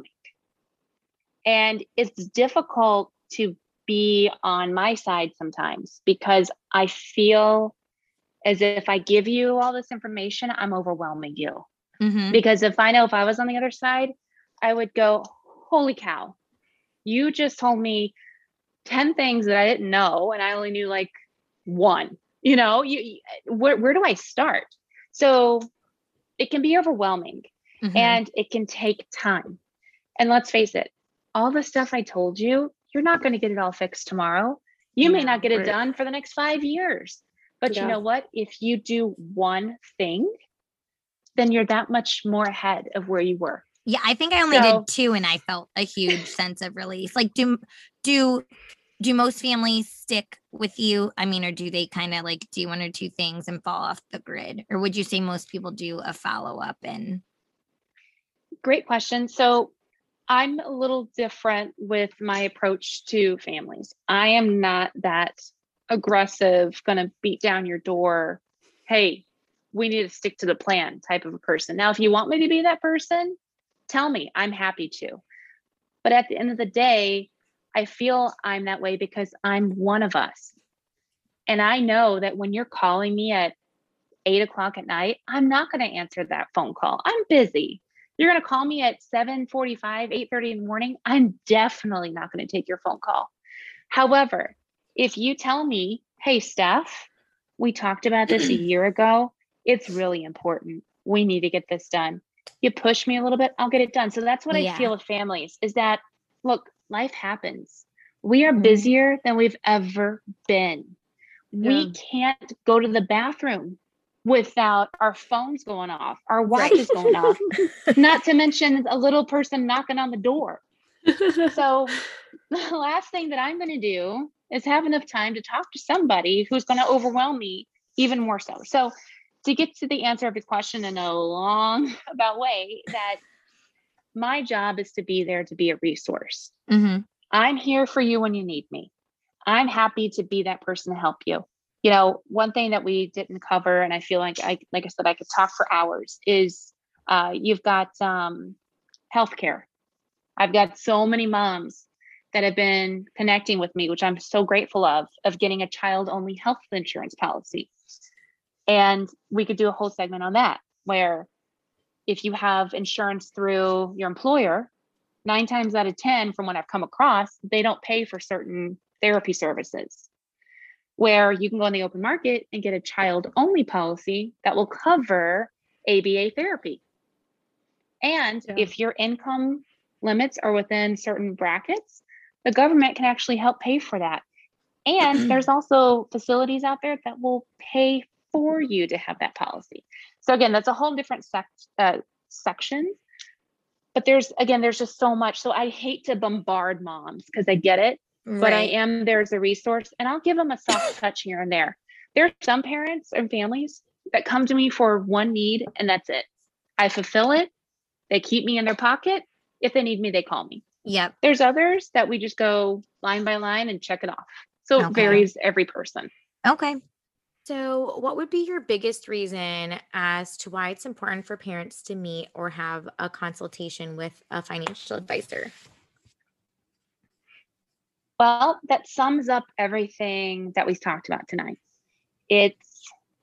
And it's difficult to be on my side sometimes because I feel as if I give you all this information, I'm overwhelming you. Mm-hmm. Because if I was on the other side, I would go, holy cow, you just told me 10 things that I didn't know. And I only knew like one, where do I start? So it can be overwhelming and it can take time. And let's face it, all the stuff I told you, you're not going to get it all fixed tomorrow. You may not get it done for the next 5 years. But you know what? If you do one thing, then you're that much more ahead of where you were. Yeah, I think I only did 2 and I felt a huge sense of release. Like, do most families stick with you? Or do they kind of like do 1 or 2 things and fall off the grid? Or would you say most people do a follow-up? And great question. So I'm a little different with my approach to families. I am not that aggressive, gonna beat down your door, hey, we need to stick to the plan type of a person. Now, if you want me to be that person, tell me, I'm happy to. But at the end of the day, I feel I'm that way because I'm one of us. And I know that when you're calling me at 8:00 at night, I'm not going to answer that phone call. I'm busy. You're going to call me at 7:45, 8:30 in the morning. I'm definitely not going to take your phone call. However, if you tell me, hey, Steph, we talked about this a year ago. It's really important. We need to get this done. You push me a little bit, I'll get it done. So that's what I feel with families is that, look, life happens. We are busier than we've ever been. Yeah. We can't go to the bathroom without our phones going off, our watches going off, not to mention a little person knocking on the door. So the last thing that I'm going to do is have enough time to talk to somebody who's going to overwhelm me even more so. So to get to the answer of your question in a long about way, that my job is to be there to be a resource. Mm-hmm. I'm here for you when you need me. I'm happy to be that person to help you. One thing that we didn't cover, and I feel like I said, I could talk for hours, is you've got healthcare. I've got so many moms that have been connecting with me, which I'm so grateful of getting a child-only health insurance policy. And we could do a whole segment on that, where if you have insurance through your employer, 9 times out of 10, from what I've come across, they don't pay for certain therapy services, where you can go on the open market and get a child-only policy that will cover ABA therapy. And if your income limits are within certain brackets, the government can actually help pay for that. And there's also facilities out there that will pay for you to have that policy. So again, that's a whole different section. But there's just so much. So I hate to bombard moms because I get it, but I am there as a resource, and I'll give them a soft touch here and there. There are some parents and families that come to me for one need, and that's it. I fulfill it. They keep me in their pocket. If they need me, they call me. Yep. There's others that we just go line by line and check it off. So it varies every person. Okay. So what would be your biggest reason as to why it's important for parents to meet or have a consultation with a financial advisor? Well, that sums up everything that we talked about tonight. It's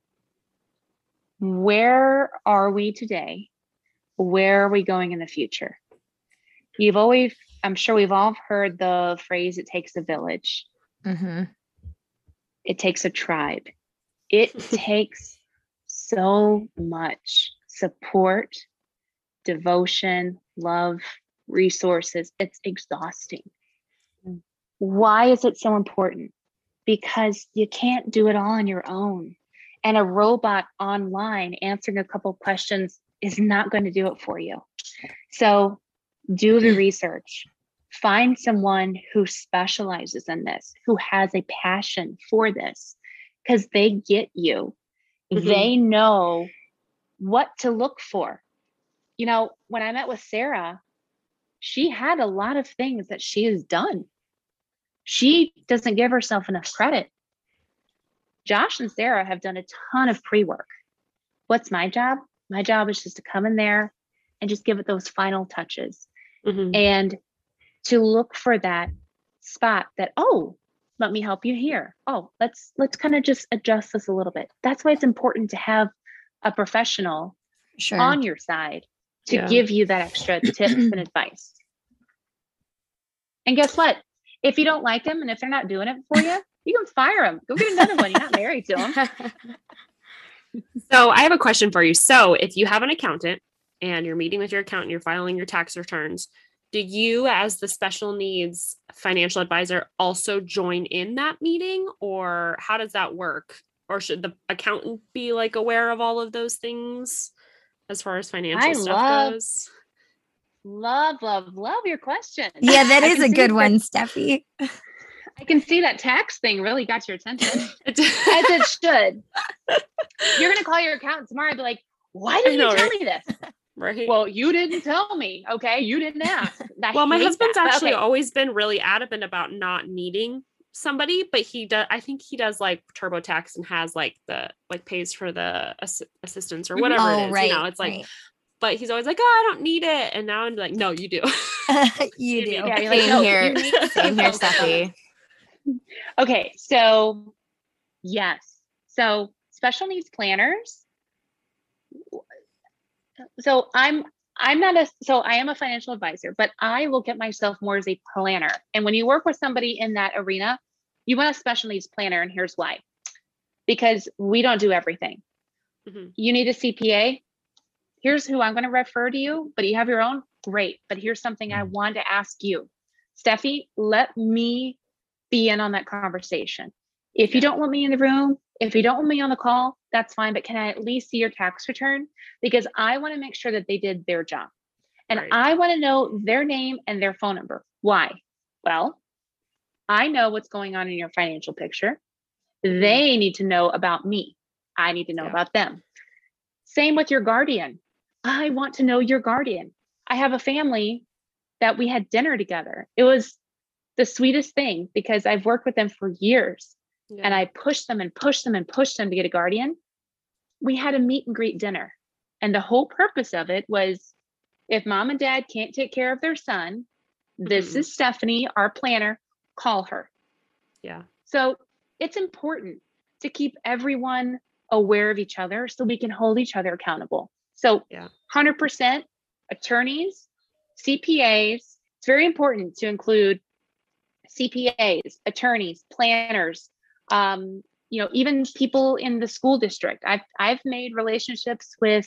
where are we today? Where are we going in the future? I'm sure we've all heard the phrase, it takes a village. Mm-hmm. It takes a tribe. It takes so much support, devotion, love, resources. It's exhausting. Why is it so important? Because you can't do it all on your own. And a robot online answering a couple of questions is not going to do it for you. So do the research. Find someone who specializes in this, who has a passion for this, because they get you. Mm-hmm. They know what to look for. You know, when I met with Sarah, she had a lot of things that she has done. She doesn't give herself enough credit. Josh and Sarah have done a ton of pre-work. What's my job? My job is just to come in there and just give it those final touches. Mm-hmm. And to look for that spot that, oh, let me help you here. Oh, let's kind of just adjust this a little bit. That's why it's important to have a professional on your side to give you that extra tips and advice. And guess what? If you don't like them and if they're not doing it for you, you can fire them. Go get another one. You're not married to them. So I have a question for you. So if you have an accountant and you're meeting with your accountant, you're filing your tax returns, do you, as the special needs financial advisor, also join in that meeting, or how does that work? Or should the accountant be like aware of all of those things as far as financial stuff goes? Love your question. Yeah, that is a good one, Steffi. I can see that tax thing really got your attention. As it should. You're going to call your accountant tomorrow and be like, why didn't you tell me this? Right. Well, you didn't tell me. Okay. You didn't ask. Well, my husband's actually always been really adamant about not needing somebody, but I think he does like TurboTax and has like pays for the assistance or whatever it is. Right, you know, it's like, but he's always like, oh, I don't need it. And now I'm like, no, you do. You do. Yeah, you're like, same here, Steffi. Okay. So yes. So special needs planners. So I am a financial advisor, but I look at myself more as a planner. And when you work with somebody in that arena, you want a special needs planner. And here's why. Because we don't do everything. Mm-hmm. You need a CPA. Here's who I'm going to refer to you, but you have your own. Great. But here's something I want to ask you. Steffi, let me be in on that conversation. If you don't want me in the room, if you don't want me on the call, that's fine. But can I at least see your tax return? Because I want to make sure that they did their job. And I want to know their name and their phone number. Why? Well, I know what's going on in your financial picture. They need to know about me. I need to know about them. Same with your guardian. I want to know your guardian. I have a family that we had dinner together. It was the sweetest thing because I've worked with them for years. And I pushed them and pushed them and pushed them to get a guardian. We had a meet and greet dinner. And the whole purpose of it was, if mom and dad can't take care of their son, this is Stephanie, our planner, call her. Yeah. So it's important to keep everyone aware of each other so we can hold each other accountable. So 100% attorneys, CPAs. It's very important to include CPAs, attorneys, planners, even people in the school district. I've made relationships with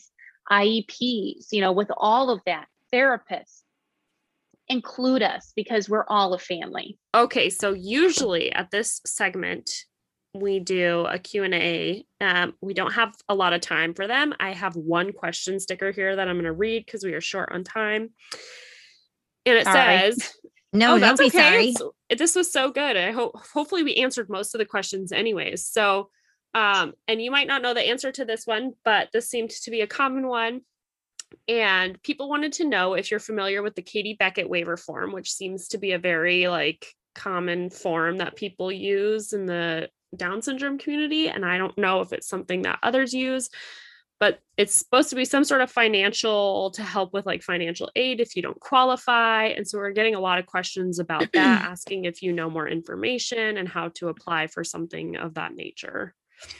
IEPs, with all of that, therapists, include us because we're all a family. Okay, so usually at this segment, we do a Q&A. We don't have a lot of time for them. I have one question sticker here that I'm going to read because we are short on time. And it says, no, don't be sorry. This was so good. Hopefully we answered most of the questions anyways. So, and you might not know the answer to this one, but this seemed to be a common one. And people wanted to know if you're familiar with the Katie Beckett waiver form, which seems to be a very common form that people use in the Down syndrome community. And I don't know if it's something that others use, but it's supposed to be some sort of financial to help with financial aid if you don't qualify. And so we're getting a lot of questions about that, asking if you know more information and how to apply for something of that nature.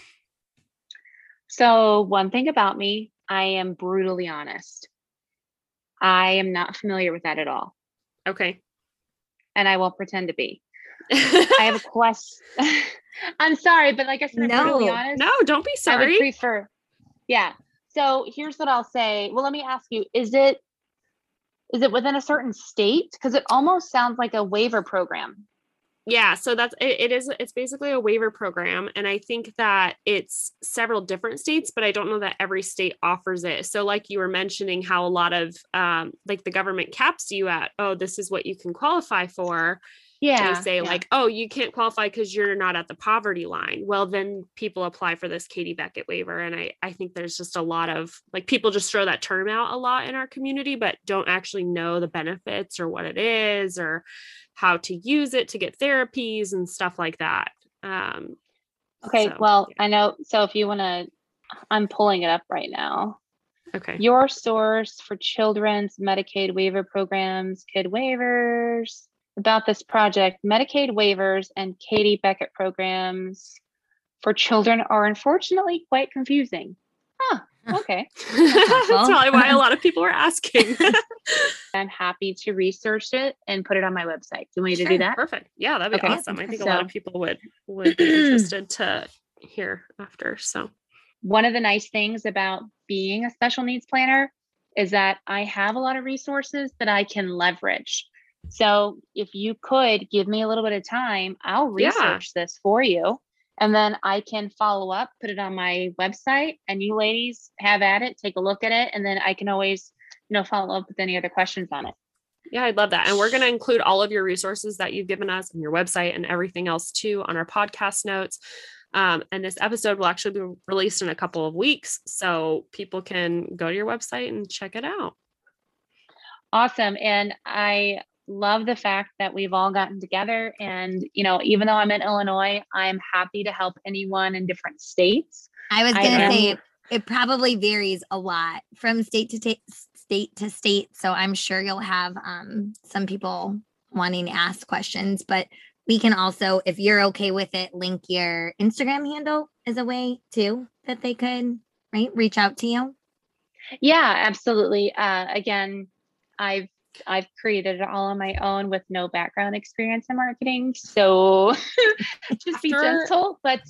So one thing about me, I am brutally honest. I am not familiar with that at all. Okay. And I won't pretend to be. I have a question. I'm sorry, but like I said, I'm brutally honest. No, don't be sorry. I would prefer. Yeah. So here's what I'll say. Well, let me ask you, is it within a certain state? Because it almost sounds like a waiver program. Yeah, so it's basically a waiver program. And I think that it's several different states, but I don't know that every state offers it. So like you were mentioning how a lot of the government caps you at, oh, this is what you can qualify for. Yeah. They say oh, you can't qualify because you're not at the poverty line. Well, then people apply for this Katie Beckett waiver. And I think there's just a lot of people just throw that term out a lot in our community, but don't actually know the benefits or what it is or how to use it to get therapies and stuff like that. Okay. Well, yeah. I know. So if you want to, I'm pulling it up right now. Okay. Your source for children's Medicaid waiver programs, kid waivers. About this project, Medicaid waivers and Katie Beckett programs for children are unfortunately quite confusing. Huh. Okay. That's probably why a lot of people are asking. I'm happy to research it and put it on my website. Do you want me to do that? Perfect. Yeah, that'd be awesome. I think a lot of people would be interested to hear after. So one of the nice things about being a special needs planner is that I have a lot of resources that I can leverage. So if you could give me a little bit of time, I'll research this for you. And then I can follow up, put it on my website, and you ladies have at it, take a look at it. And then I can always, follow up with any other questions on it. Yeah, I'd love that. And we're going to include all of your resources that you've given us and your website and everything else too on our podcast notes. And this episode will actually be released in a couple of weeks. So people can go to your website and check it out. Awesome. And I love the fact that we've all gotten together and, even though I'm in Illinois, I'm happy to help anyone in different states. I was going to say it probably varies a lot from state to state. So I'm sure you'll have some people wanting to ask questions, but we can also, if you're okay with it, link your Instagram handle as a way too, that they could reach out to you. Yeah, absolutely. Again, I've created it all on my own with no background experience in marketing. So just be gentle. But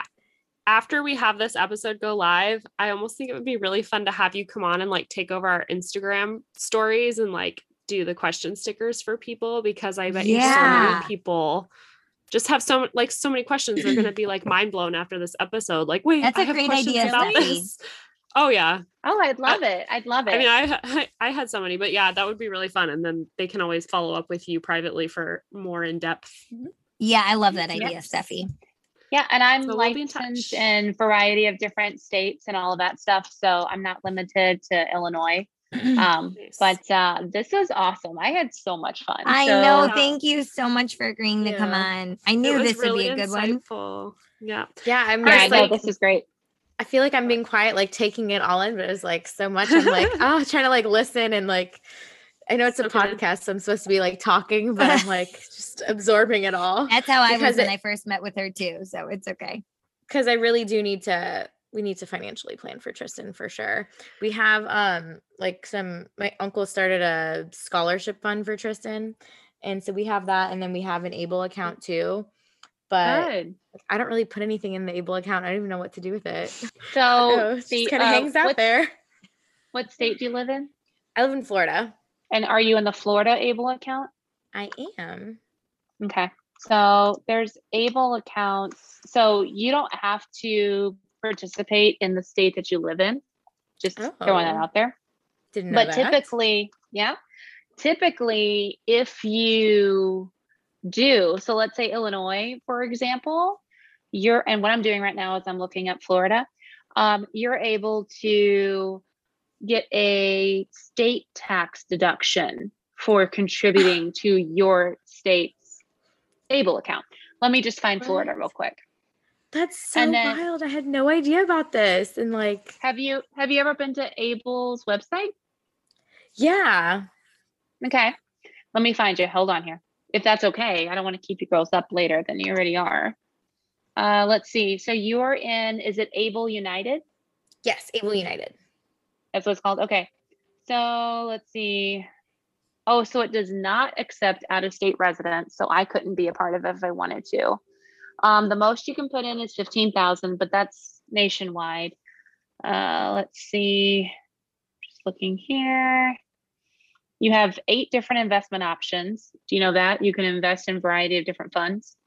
after we have this episode go live, I almost think it would be really fun to have you come on and take over our Instagram stories and do the question stickers for people, because I bet you so many people just have so many questions. They're going to be mind blown after this episode. Wait, that's a great idea about this. Oh yeah. Oh, I'd love it. I'd love it. I mean, I had so many, but yeah, that would be really fun. And then they can always follow up with you privately for more in depth. Yeah, I love that idea, Steffi. Yeah, and I'm licensed in a variety of different states and all of that stuff, so I'm not limited to Illinois. But this was awesome. I had so much fun. I know. Thank you so much for agreeing to come on. I knew this would be a good one. Yeah. Yeah, I'm this is great. I feel like I'm being quiet, taking it all in, but it was so much. I'm trying to listen and I know it's a podcast, so I'm supposed to be talking, but I'm just absorbing it all. That's how I was when I first met with her too. So it's okay. Because I really do we need to financially plan for Tristan for sure. We have my uncle started a scholarship fund for Tristan. And so we have that. And then we have an Able account too. But I don't really put anything in the Able account. I don't even know what to do with it. So it just kind of hangs out there. What state do you live in? I live in Florida. And are you in the Florida ABLE account? I am. Okay. So there's ABLE accounts. So you don't have to participate in the state that you live in. Just throwing that Oh. out there. Didn't know But that. typically, if you do, so let's say Illinois, for example, and what I'm doing right now is I'm looking at Florida. You're able to get a state tax deduction for contributing to your state's ABLE account. Let me just find Florida real quick. That's so And then- wild. I had no idea about this. And like, Have you ever been to ABLE's website? yeah. Okay. Let me find you. Hold on here. If that's okay. I don't want to keep you girls up later than you already are. Let's see. So you're in, is it ABLE United? Yes, Able United. That's what it's called. Okay. So let's see. Oh, so it does not accept out-of-state residents. So I couldn't be a part of it if I wanted to. The most you can put in is 15,000, but that's nationwide. Let's see. Just looking here. You have 8 different investment options. Do you know that? You can invest in a variety of different funds.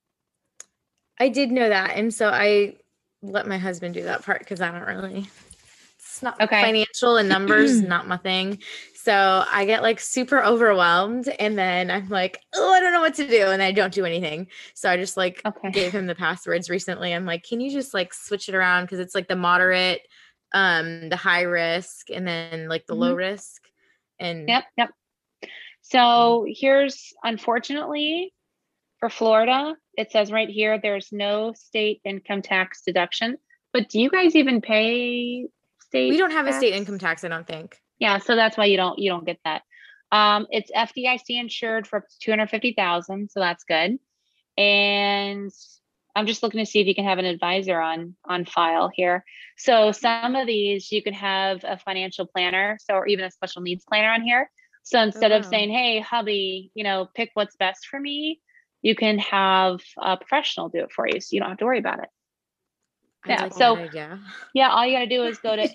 I did know that. And so I let my husband do that part because I don't really, it's not Okay. financial and numbers, not my thing. So I get like super overwhelmed and then I'm like, oh, I don't know what to do. And I don't do anything. So I just like Okay. gave him the passwords recently. I'm like, can you just like switch it around? Cause it's like the moderate, the high risk and then like the low risk. And Yep. So here's, unfortunately, for Florida, it says right here, there's no state income tax deduction. But do you guys even pay state? we don't have a state tax? income tax, I don't think. Yeah, so that's why you don't get that. It's FDIC insured for up to 250,000, so that's good. And I'm just looking to see if you can have an advisor on file here. So some of these you can have a financial planner, or even a special needs planner on here. So instead of wow. saying, "Hey, hubby, pick what's best for me," you can have a professional do it for you, so you don't have to worry about it. I Yeah, like so- that idea. Yeah, all you got to do is go to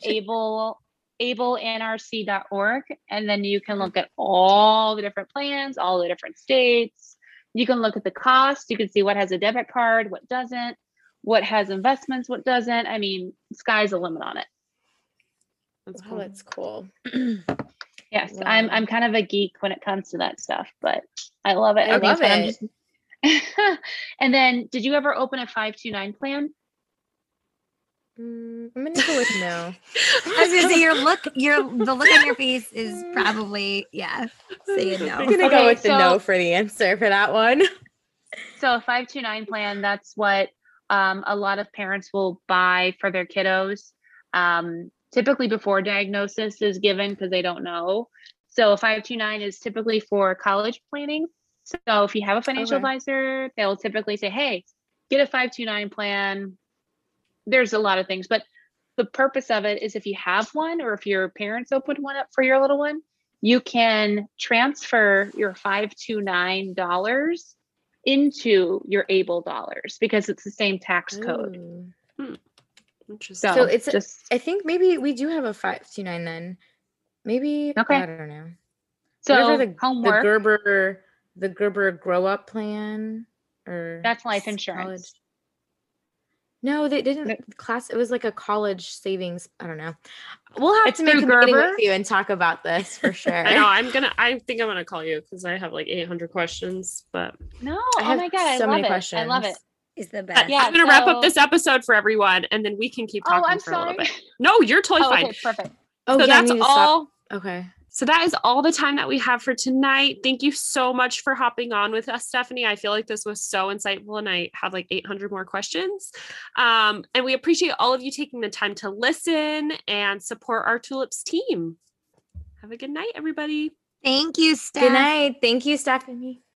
ablenrc.org, and then you can look at all the different plans, all the different states. You can look at the cost. You can see what has a debit card, what doesn't, what has investments, what doesn't. I mean, sky's the limit on it. That's Wow, cool. that's cool. Yes, Wow. I'm kind of a geek when it comes to that stuff, but I love it. I think it's love fun. I'm it. just- And then, did you ever open a 529 plan? I'm gonna go with no. I was gonna say the look on your face is probably saying no. I'm gonna Okay, go with the so- no for the answer for that one. So a 529 plan, that's what a lot of parents will buy for their kiddos, typically before diagnosis is given because they don't know. So a 529 is typically for college planning. So if you have a financial Okay. advisor, they'll typically say, hey, get a 529 plan. There's a lot of things, but the purpose of it is if you have one or if your parents opened one up for your little one, you can transfer your $529 into your ABLE dollars because it's the same tax code. Ooh. Interesting. So, So it's just I think maybe we do have a 529 then. Maybe Okay. I don't know. so Whatever homework. the Gerber grow up plan or That's life s- insurance. college. No, they No. didn't class. It was like a college savings. I don't know. We'll have It's to make a through meeting Gerber? with you and talk about this for sure. I know I think I'm gonna call you because I have like 800 questions, but No, I oh have my god, I so love many it. I love it. questions. Is the but best. Yeah, I'm gonna wrap up so- this episode for everyone, and then we can keep talking Oh, I'm for a little sorry. bit. No, you're totally Oh, fine. okay, perfect. Oh, So yeah, I that's need to stop. all. Okay. So that is all the time that we have for tonight. Thank you so much for hopping on with us, Stephanie. I feel like this was so insightful and I had like 800 more questions. And we appreciate all of you taking the time to listen and support our Tulips team. Have a good night, everybody. Thank you, Steph. Good night. Thank you, Stephanie.